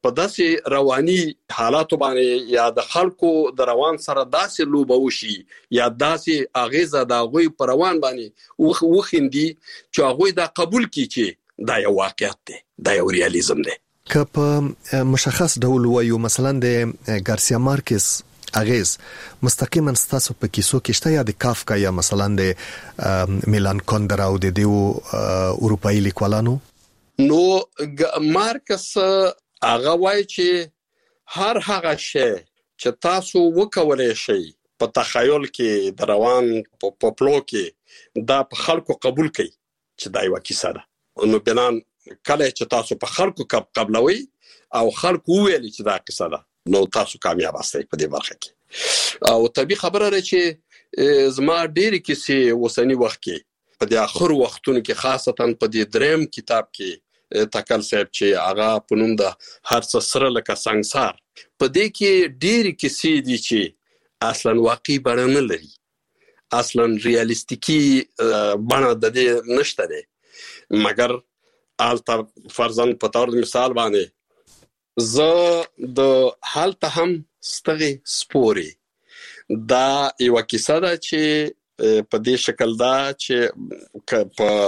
په داسې رواني حالات باندې یا د خلکو د روان سره داسې لوبه وشي یا داسې اغیزه د غوي پر روان باندې وخندي چې هغه دا قبول کړي چې دا یو واقعیت دی، دا یو ریالیزم دی. که په مشخص ډول وایو مثلا د ګارسیا مارکس اغیز مستقیما ستاسو په کیسو کې شته یا د کافکا یا مثلا د میلان کندرا او د دیو اروپایي لیکوالانو؟ نو مارکس هغه وایي چې هر هغه شی چې تاسو وکولای شئ په تخیل کې د روان په پلو کې دا په خلکو قبول کړئ چې دا یو کیسه ده. نو بنان کله چې تاسو په خلکو قبلوي او خلکو ویل چې دا کیسه ده نو تاسو کامیاب استئ په دې برخه کې. او طبيعي خبره ده چې زما ډېری کیسې وسنی وخت کې په دې اخر وختونو کې خاصتا په دې دریم کتاب کې تکل صاحب چې هغه په نوم د هر څه سره لکه سنگسار په دې کې ډېری کیسې دي چې اصلا واقعي بڼه نه لري، اصلا ریالیستیکي بڼه د دې نشته ده، مګر البته فرضاً په تور مثال باندې زه د حالت هم ستغي سپوري دا یو کیسه ده چې په دې شکل دا چې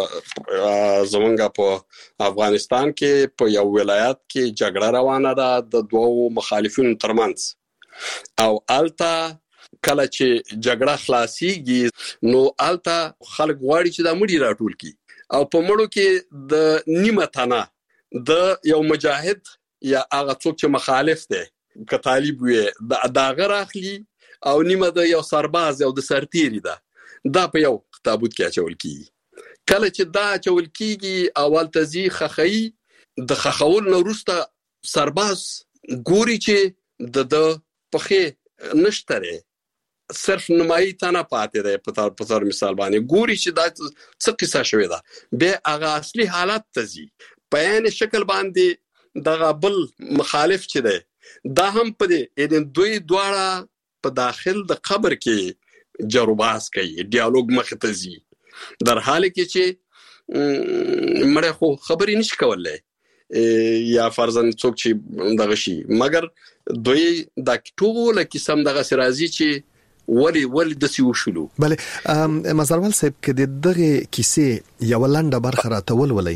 په زمونږ په افغانستان کې په یو ولایت کې جګړه روانه ده د دوو مخالفینو ترمنځ او البته کله چې جګړه خلاصيږي نو البته خلک غواړي چې دا مړي راټول کړي او په مړو کې د نیمه تنه د یو مجاهد یا هغه څوک چې مخالف دی که طالب وي دا غیر اخلي او نیمه د یو سرباز او د سرتیری ده دا په یو تابوت کې اچول کیږي. کله چې دا اچول کیږي اول تزي خخي د خخول نو وروسته سرباز ګوري چې د پخې نشتره صرف نمایي تنه پاتې ده په تور مثال باندې ګوري چې دا څه قصه شوې ده به هغه اصلي حالت تزي په عین شکل باندې دغه بل مخالف چې ده دا هم په دې دوی دواړه په داخل د قبر کې جروباس کوي ډیالوګ مخ ته زی در حال کې چې مړ خو خبرې نشي کولای یا فرضاً څوک چې دغه شي مګر دوی د ټول قسم دغه سرازي چې ولی د سی وشلو. بله مزروال صاحب کې دغه کیسې یو لنډه برخه راتول ولای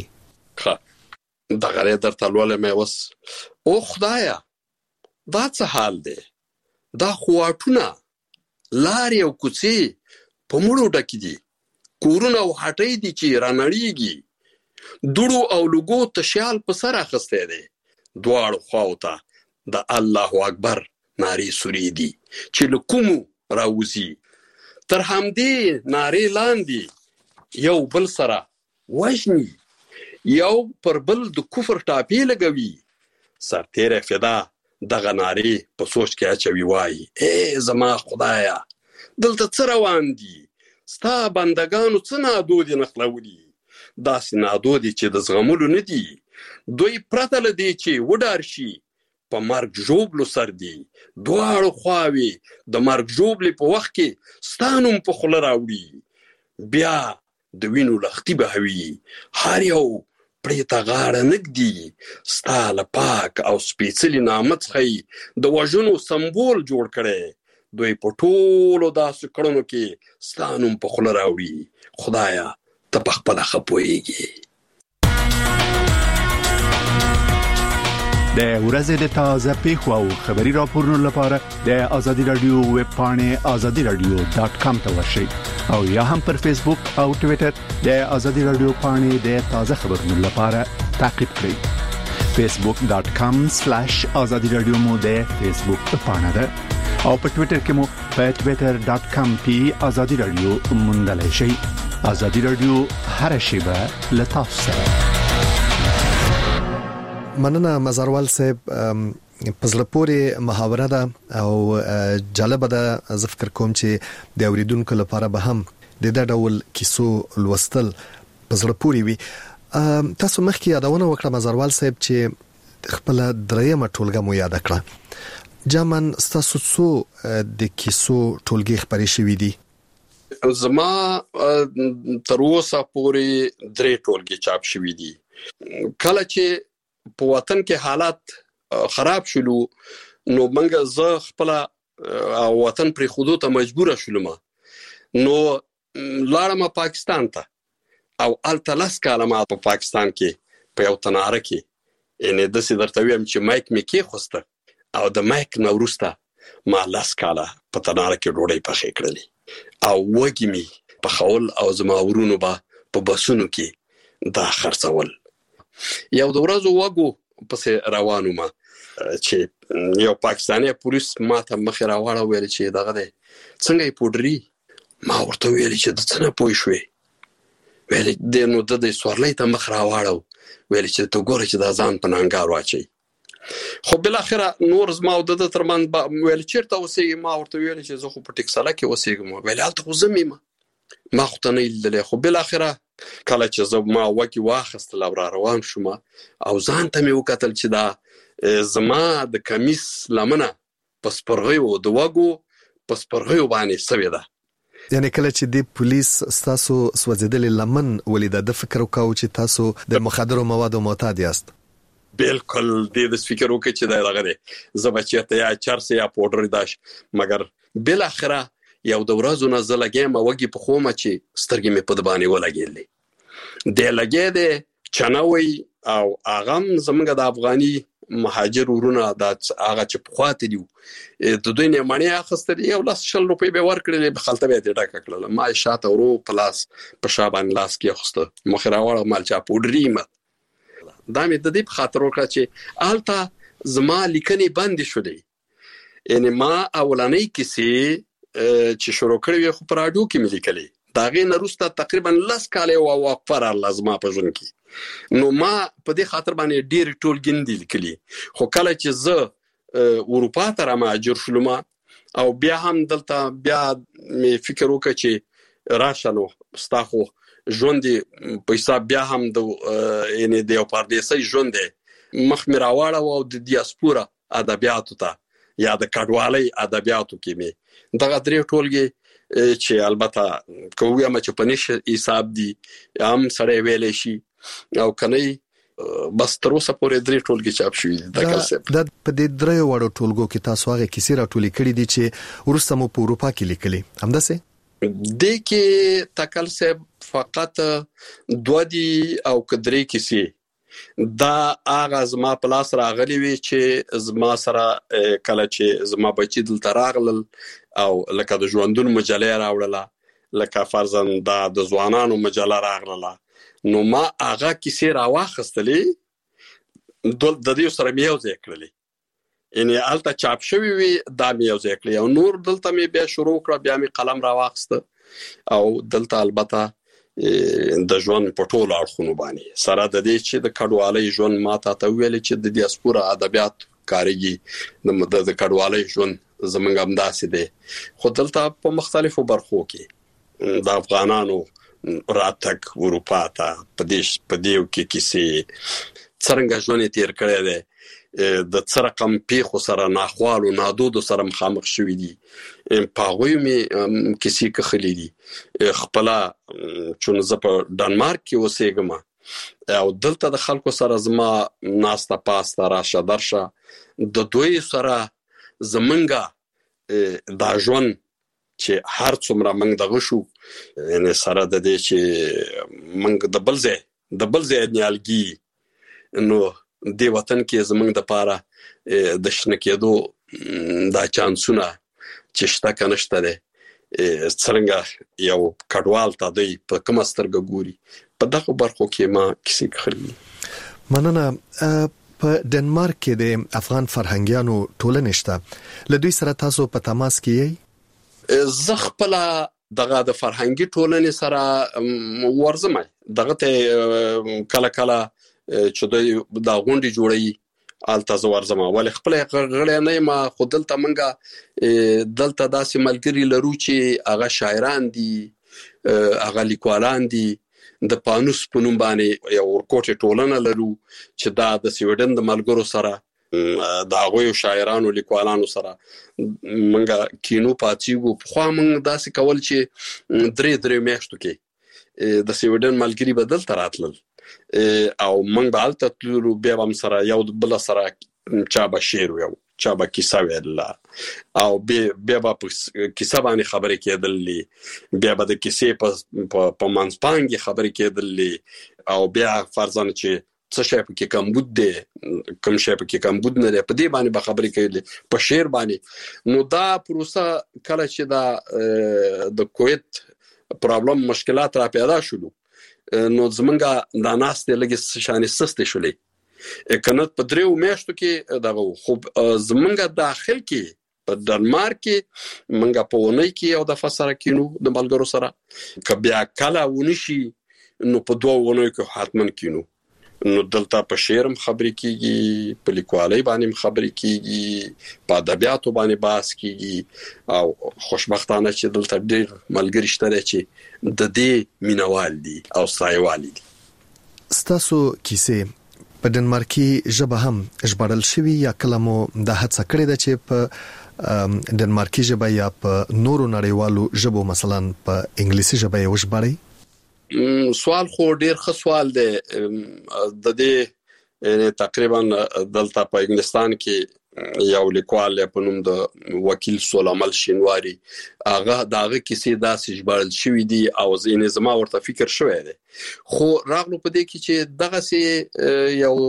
ښه دغه درته ولې مې وس او خدایا دا څه حال دی دا خواټونه لارې او کوڅې په مړو ډکې دي کورونه او هټۍ دي چې رانړېږي دوړو او لوګو تشیال په سر اخسته دي دواړو خواو ته د الله اکبر نارې سوري دي چې لکومو راوزی تر همدې نارې لاندې یو بل سره وژني یو پر بل د کفر ټاپې لګوي سرتیره فدا دغه نارې په سوچ کې اچوي وای اے زما خدایا دلته څه روان دي ستا بندگانو څه نادودي نخلولي داسې نادودي چې د زغملو نه دي دوی پرته لدی چې وډار شي په مرګ جوړلو سر دي دواړو خواوي د مرګ جوړلې په وخت کې ستانوم په خله راوړي بیا د وینو لختي بهوي هر یو پرېته غاړه نګدي ستاله پاک او سپېڅلي نامت خي د وژنو سمبول جوړ کړي دوی په ټولو داسې کړنو کې ستانوم په خله راوړي خدایا ته په خپله خپويږي. د ورځې د تازه پیښو او خبري راپورونو لپاره د ازادي رادیو ویب پاڼې azadiradio.com ته ورشئ او یا هم پر فیسبوک او ټوئیټر د ازادي رادیو پاڼې د تازه خبرونو لپاره تعقیب کړئ. facebook.com/azadiradio مو د فیسبوک پاڼه ده او په ټوئیټر کې مو په twitter.com/azadiradio موندلای شئ. ازادي رادیو هر شیبه لتاسو سره. مننه مزروال صاحب پزله پورې محاوره ده او جالب ده زه فکر کوم چې د اوریدونکو لپاره به هم د ډول کیسو لوستل پزله پورې وي. تاسو مخکې یادونه وکړه مزروال صاحب چې خپل درېمه ټولګه مو یاد کړه جامن تاسو څو د کیسو ټولګي خبرې شوې دي؟ زما تر اوسه پورې 3 ټولګي چاپ شوې دي. کله چې په وطن کې حالات خراب شلو نو منګه زه خپل وطن پر خودو ته مجبور شولم نو لاړم پاکستان ته او التلس کلمه په پاکستان کې په یو تناره کې ان د سې درته ویم چې مایک مې کې خوسته او د مایک نو وروسته ما لاس کاله په تناره کې ډوډۍ پخې کړلې او وګی می په خول او زما ورونو په بسونو کې دا خرڅول یو د ورځو وګو پس روانو ما چې یو پاکستاني پولیس ما ته مخ راوړل ویل چې دغه دی څنګه یې پودري ما ورته ویل چې د څنګه پوي شوې ویل د نو د سوارلې ته مخ راوړل ویل چې ته ګوره چې دا ځان په نانګار واچي خو بل اخره نور زما او د ترمن ویل چیرته اوسېږي ما ورته ویل چې زه خو په ټکساله کې اوسېږم ویل هلته خو زمیم ما خو ته نه لیدلې خو بل اخره کله چې زه ما وکی واخستل او روان شوم او ځان ته مې وکتل چې دا زما د کمیس لمنه پس پرغیو د وګو پس پرغیو باندې سوي ده یعنی کله چې د پولیس تاسو سوځیدل لمن ولید د فکر وکاو چې تاسو د مخدرو موادو معتاد یاست بالکل د فکر وکړ چې دا غره زبچته یا چرسه یا پودر داش مګر بل اخره یو د ورځو نه زلګې ما وګي په خومه چې سترګې مې په دبانې ولګېلې د لګې د چنوي او اغم زمونږ د افغاني مهاجر ورونه د هغه چې په خواته دی د دوی نه مانی اخستل یو لاس شل روپۍ به ورکړل به خلته به ډاکه کړل ما شاته ورو پلاس په شابان لاس کې خوسته مخراوړ مال چا پودریم دا مې د دې په خاطر وکړه چې آلته زما لیکنې بند شو دی یعنی ما اولنۍ کیسې چې شروع کړې خو پر راډیو کې مې لیکلې دا غي نرسته تقریبا لس کاله او وقفر لازمه په ژوند کې نو ما په دې خاطر باندې ډیر ټولګین دي لیکلي خو کله چې زه اروپا ته را مهاجر شلم او بیا هم دلته بیا مې فکر وکړ چې راشلو ستاخو ژوند په حساب بیا هم د یعنی د یو پردیسي ژوند مخ مې راوړل او د دیاسپورا ادبیاتو ته یا د کډوالۍ ادبیاتو کې مې دغه درې ټولګي چې البته کومه چې په نشه حساب دي هم سره ویلې شي او کني بس تر اوسه پورې درې ټولګي چاپ شوي دي د کلسب د په دې درې وړو ټولګو کې تاسو هغه کیسې راټولې کړې دي چې ورسته مو په اروپا کې لیکلې همداسې د کې تکلسب فقط دوه دي او کدرې کیسې دا اغاز ما پلاس راغلی وی چې زما سره کله چې زما بچی دلته راغلل او لکه د ژوندون مجله راوړله لکه فرضاً د ځوانانو مجله راغله نو ما هغه کیسې راواخستلې د دې سره مې یو ځای کړلې یعنی الته چاپ شوی وي دا مې یو ځای کړلې او نور دلته مې بیا شروع کړ بیا مې قلم راواخسته او دلته البته د ژوند په ټولو اړخونو باندې سره د دې چې د کډوالۍ ژوند ماته ته ویل چې د دیاسپورا ادبیات کاريږي د کډوالۍ ژوند زمونږ هم داسې دی خو دلته په مختلفو برخو کې د افغانانو راتګ اروپا ته په دې کې کیسې څنګه ژوند تیر کړی دی د څرقم پیخو سره ناخوالو نادودو سره مخامخ شوی دي په هغوی مې کیسې کخلي دي خپل چون زه په ډنمارک کې اوسېږم او دلته د خلکو سره زما ناسته پاسته راشه درشه د دوی سره زمونږه دا ژوند چې هر څومره موږ دغه شو یعنی سره د دې چې موږ د بل ځای نیالګي نو د وطن کې زموږ د پاره د شنه کېدو دا چانسونه چې شته کنهشته ده څنګه یو کډوال ته دی په کوم سترګه ګوري په دغه برخو کې ما کیسې کړې مننه په ډنمارک کې د افغان فرهنګیانو ټولنه شته لدوی سره تاسو په تماس کې زه خپل دغه د فرهنګي ټولنې سره ورزم دغه ته کله کله چې د غونډې جوړي آلته زه ورزم ول خپل غړې نه ما خود دلته منګه دلته داسې ملګری لرو چې هغه شاعران دي هغه لیکوالان دي د پانوس په نوم باندې یو ورکوټه ټولنه لرو چې دا د سویډن د ملګرو سره دا غوي شاعرانو لیکوالانو سره منګه کینو پاتیګو خو موږ داسې کول چې درې میاشتو کې د سویډن ملګری بدل تراتل او موږ به الته تلو بیا هم سره یو بل سره چا به شعر ویو چا به کیسه ویل او بیا به کیسه باندې خبرې کېدلې بیا به د کیسې په منځپانګې خبرې کېدلې او بیا فرضاً چې څه شی پکې کمبود دی کوم شی پکې کمبود نه دی په دې باندې به خبرې کېدلې په شعر باندې. نو دا پروسه کله چې د کویت پرابلم مشکلات را پیدا شولو نو زمونږه دا ناستې لږې شانې سستې شولې کنه په 3 میاشتو کې دغه خو زمونږه داخل کې په ډنمارک کې منګه په ونی کې یو د فسره کینو د ملګرو سره ک بیا کله ونشي نو په 2 ونی کې حتمن کینو نو دلته په شعرم خبرې کیږي په لیکوالۍ باندې خبرې کیږي په ادبیاتو باندې بحث کیږي او خوشبختانه چې دلته ډېر ملګری شته چې د دې مینوال دي او سایوال دي. ستاسو کیسه په ډنمارکي ژبه هم ژباړل شوی یا کلمو د هڅه کړې ده چې په ډنمارکي ژبه یا په نورو نړیوالو ژبو مثلا په انګلیسي ژبه یې وژباړي؟ سوال خو ډیر ښه سوال دی. د دې تقریبا دلته په انګلستان کې یو لیکوال په نوم د وکیل سولامل شینواری هغه داغه کیسې داسې ژباړل شوی دي او زین زما ورته فکر شوی دی خو راغلو په دې کې چې دغه سي یو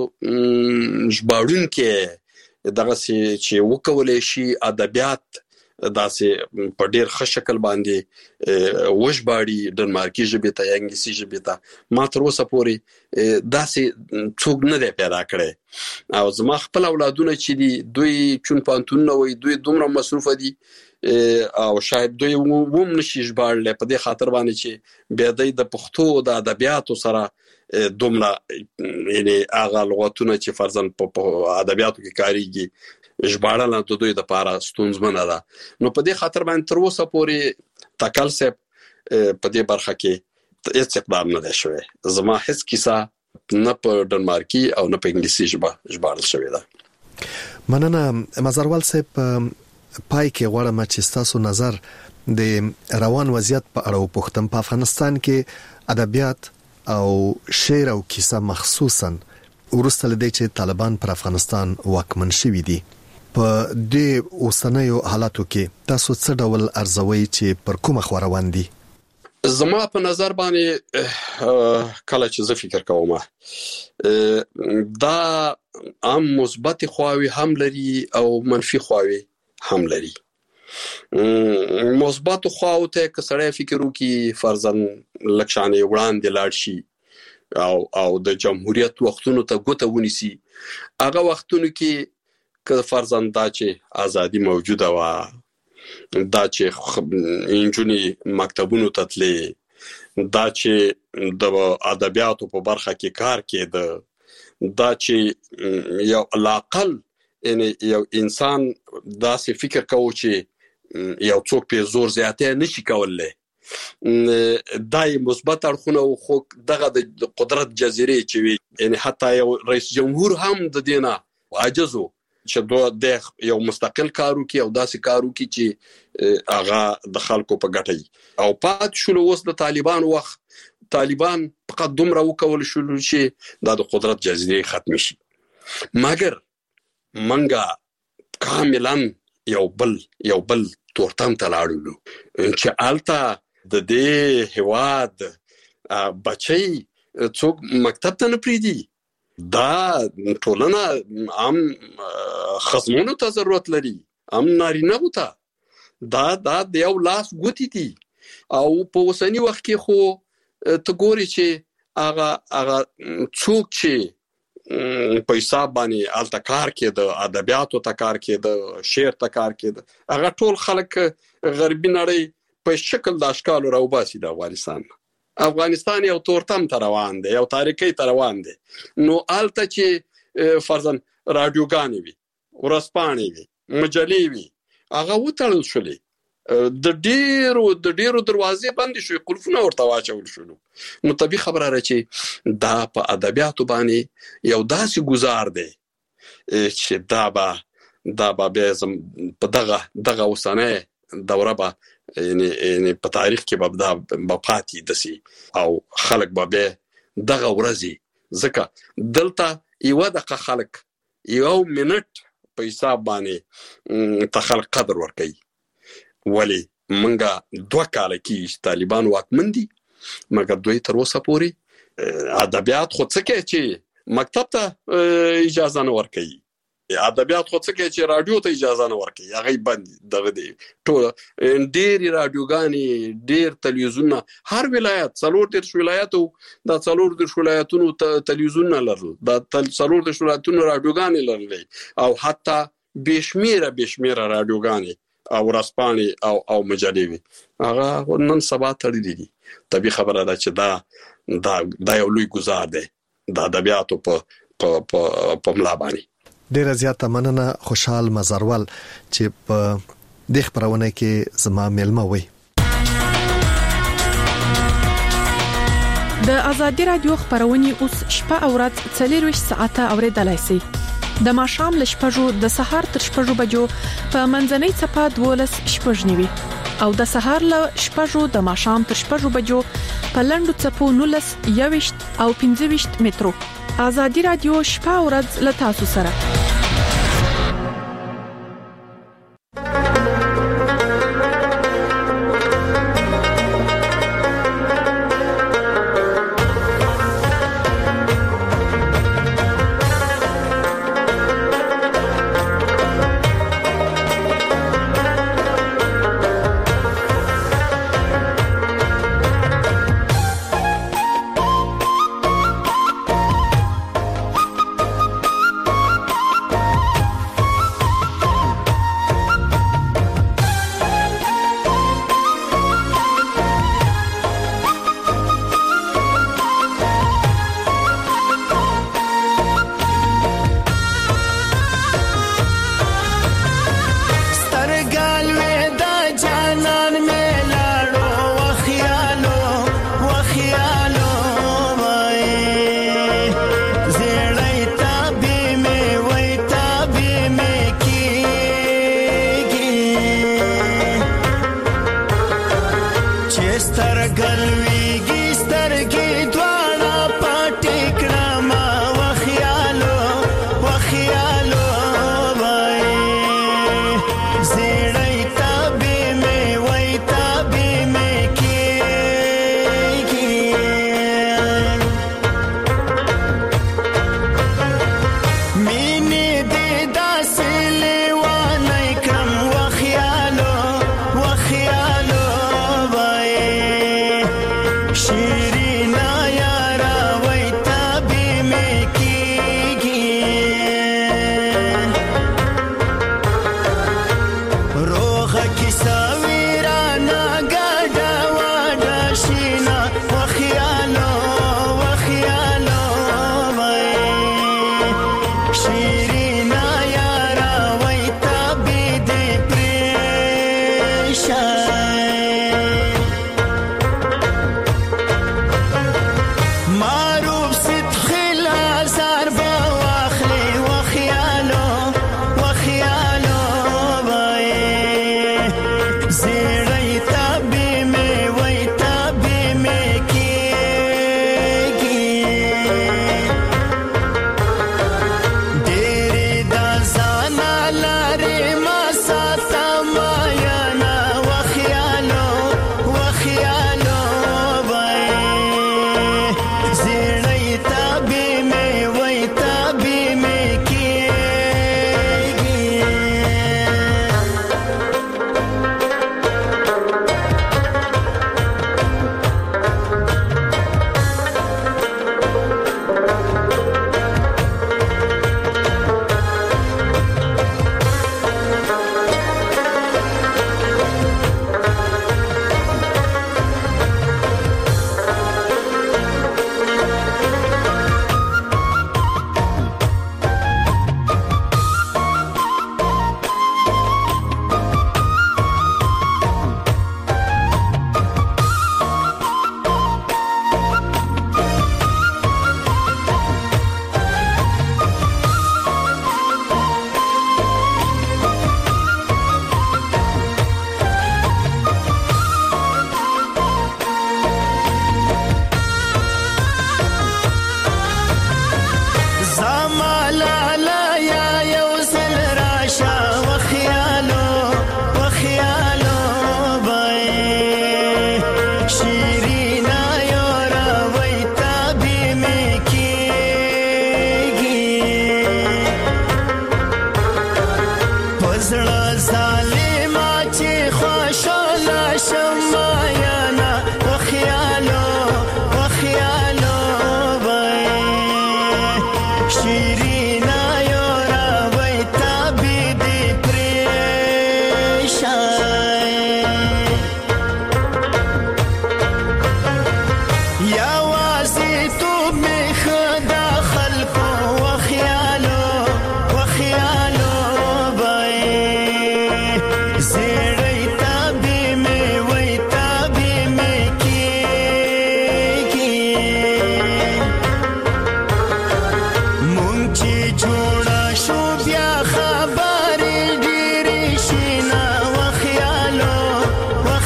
ژباړون کې دغه سي چې وکولې شي ادبیات داسې په ډیر ښه شکل باندې وژباړي ډنمارکي ژبې ته یا انګلیسي ژبې ته ما تر اوسه پورې داسې څوک نه دی پیدا کړی او زما خپل اولادونه چې دي دوی چون پانتون وي دوی دومره مصروف دي او شاید دوی ووم نشي ژباړل په دې خاطر باندې چې بیا د پښتو د ادبیاتو سره دومره یعنی هغه لغتونه چې فرضاً په ادبیاتو کې کاریږي ژباړل د دوی د پاره ستونزمنه ده. نو په دې خاطر باندې تر اوسه پورې تکل سپ په دې برخه کې هیڅ اقدام نه دی شوی. زما هیڅ کیسه نه په ډنمارکي او نه په انګلیسي ژبه ژباړل شوې ده. مننه مزروال صاحب. پای کې غواړم چې تاسو نظر د روان وضعیت په اړه وپوښتم. په افغانستان کې ادبیات او شعر او کیسه مخصوصا ورسته لدی چې طالبان پر افغانستان واکمن شوي دي په دې اوسنیو حالاتو کې تاسو څه ډول ارزوي چې پر کومه خوا روان دي؟ زما په نظر باندې کله چې زه فکر کوم دا هم مثبت خواوي هم لري او منفي خواوي هم لري. مثبت خواو ته که سړی فکر وکړي فرضاً لکشانې وړاندې لاړ شي او د جمهوریت وختونو ته ګوته ونیسي هغه وختونو کې که فرضاً دا چې ازادي موجوده و دا چې انجونی مکتبونو ته تلې دا چې د ادبیاتو په برخه کې کار کېده دا چې یو علاقل یعنی یو انسان داسې فکر کوي چې یو څوک په زور زیاتې نشي کولای دای مثبت اړخونه خو دغه د قدرت جزیره چې وي یعنی حتی یو رئیس جمهور هم د دینه عاجزو چې د یو مستقل کارو کې او داسې کارو کې چې هغه د خلکو په ګټي او پات شول اوس د طالبان وخت طالبان فقط دومره وکول شول چې د قدرت جزیره ختم شي مګر منګه کاملا یو بل تورتم تلاړو چې آلته د دې هواد بچي څوک مکتب ته نه پریدي دا ټولنه عام خصمونو ته ضرورت لري ام نارینه وته دا د یو لاس ګوتی دي او په وسنی وخت کې خو ته ګوري چې هغه څوک چې په حساب باندې الته کار کې د ادبیاتو ته کار کې د شعر ته کار کې د هغه ټول خلک غربي نړۍ په شکل د اشکال راوباسي د افغانستان یو تورتم ته روان دی یو تاریخي ته روان دی نو الته چې فرضاً رادیوګانې وي ورځپاڼې وي مجلې وي هغه وتړل شولې د ډیرو دروازې بندې شوې قلفونه ورته واچول شول نو طبيعي خبره را چې دا په ادبیاتو باندې یو داسې گزار دی چې دا به په دغه وسنه دوره به یعنی په تاریخ کې به پاتې دسي او خلک به دغه ورځي ځکه دلته یو دغه خلک یو منټ په حساب باندې ته خلک قدر ورکوي. ولی منګه 2 کال کې طالبان واکمن دي مګر دوی تر اوسه پورې ادبیات خو څه کوي چې مکتب ته اجازه نه ورکوي، ادبیات خو څه کوي چې رادیو ته اجازه نه ورکوي، هغه بند دغه دی. ټول ډېر رادیوګانې، ډېر تلویزیونونه، هر ولایت 40 ولایتو د 40 ولایتونو تلویزیونونه لرل، د 40 ولایتونو رادیوګانې لرلې او حتی بشمیره رادیوګانې او ورځپاڼې او مجلې وي. هغه نن سبا تړلې دي. طبيعي خبره ده چې دا یو لوی گزار دی د ادبیاتو په ملا باندې. ډیره زیاته مننه خوشحال مزروال چې په د خبرونه کې زما ملما وي. د ازادي رادیو خبرونه اوس شپه او ورځ 24 ساعته اوریدلای شئ. د ماښام ل شپږو د سهار تر شپږو بجو په منځنۍ صفه 12 شپږنیوي او د سهار ل شپږو د ماښام تر شپږو بجو په لندو صفو 19 21 او 15 مترو. ازادي رادیو شپه او ورځ ل تاسو سره.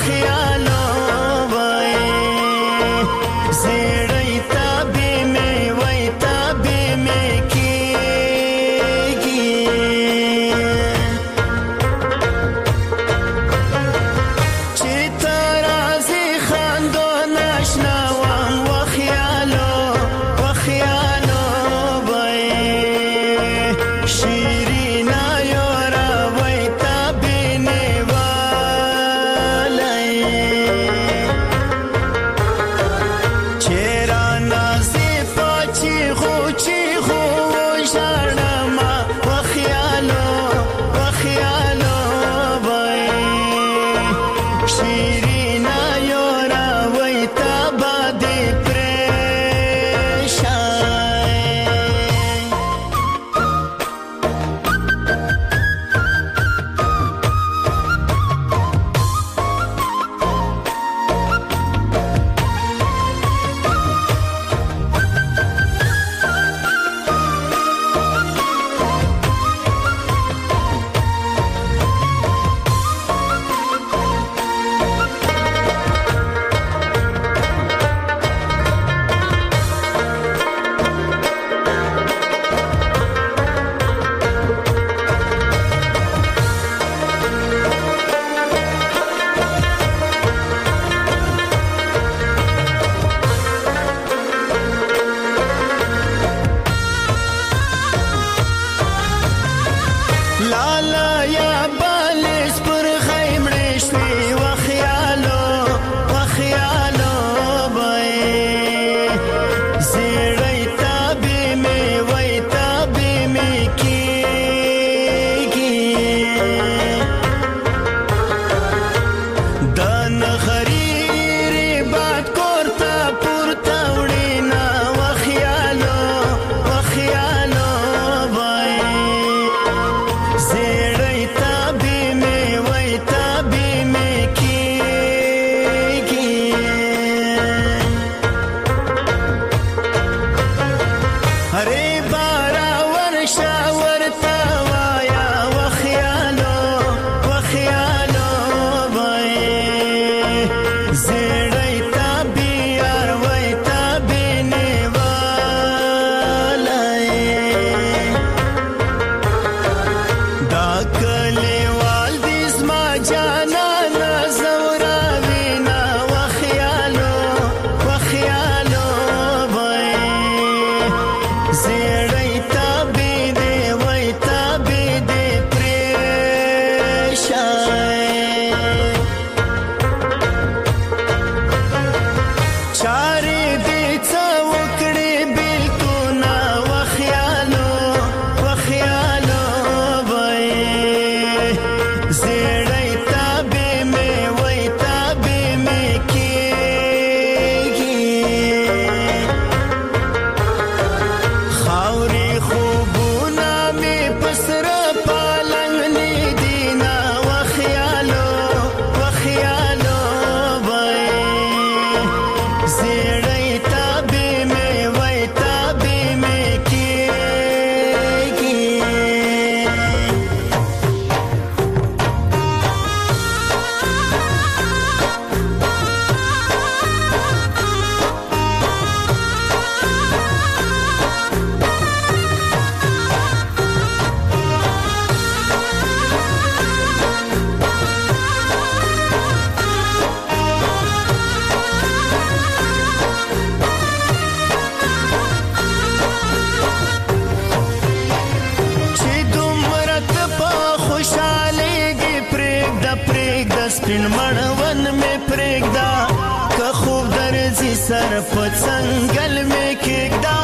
سپین مړون می پرېږدا که خوب درځي سر په څنګل می کېږدا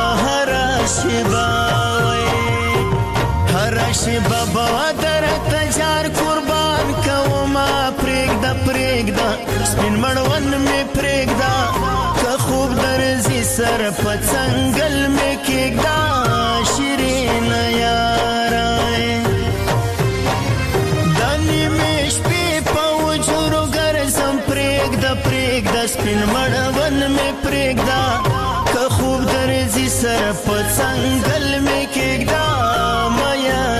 هر شیبه به درته جار قربان کومه پرېږدا سپین مړون می پرېږدا که خوب درځي سر په څنګل می کېږدا شیرین یاره پرېږدا سپین مړون می پرېږدا که خوب درځي سر په څنګل می کېږدا میا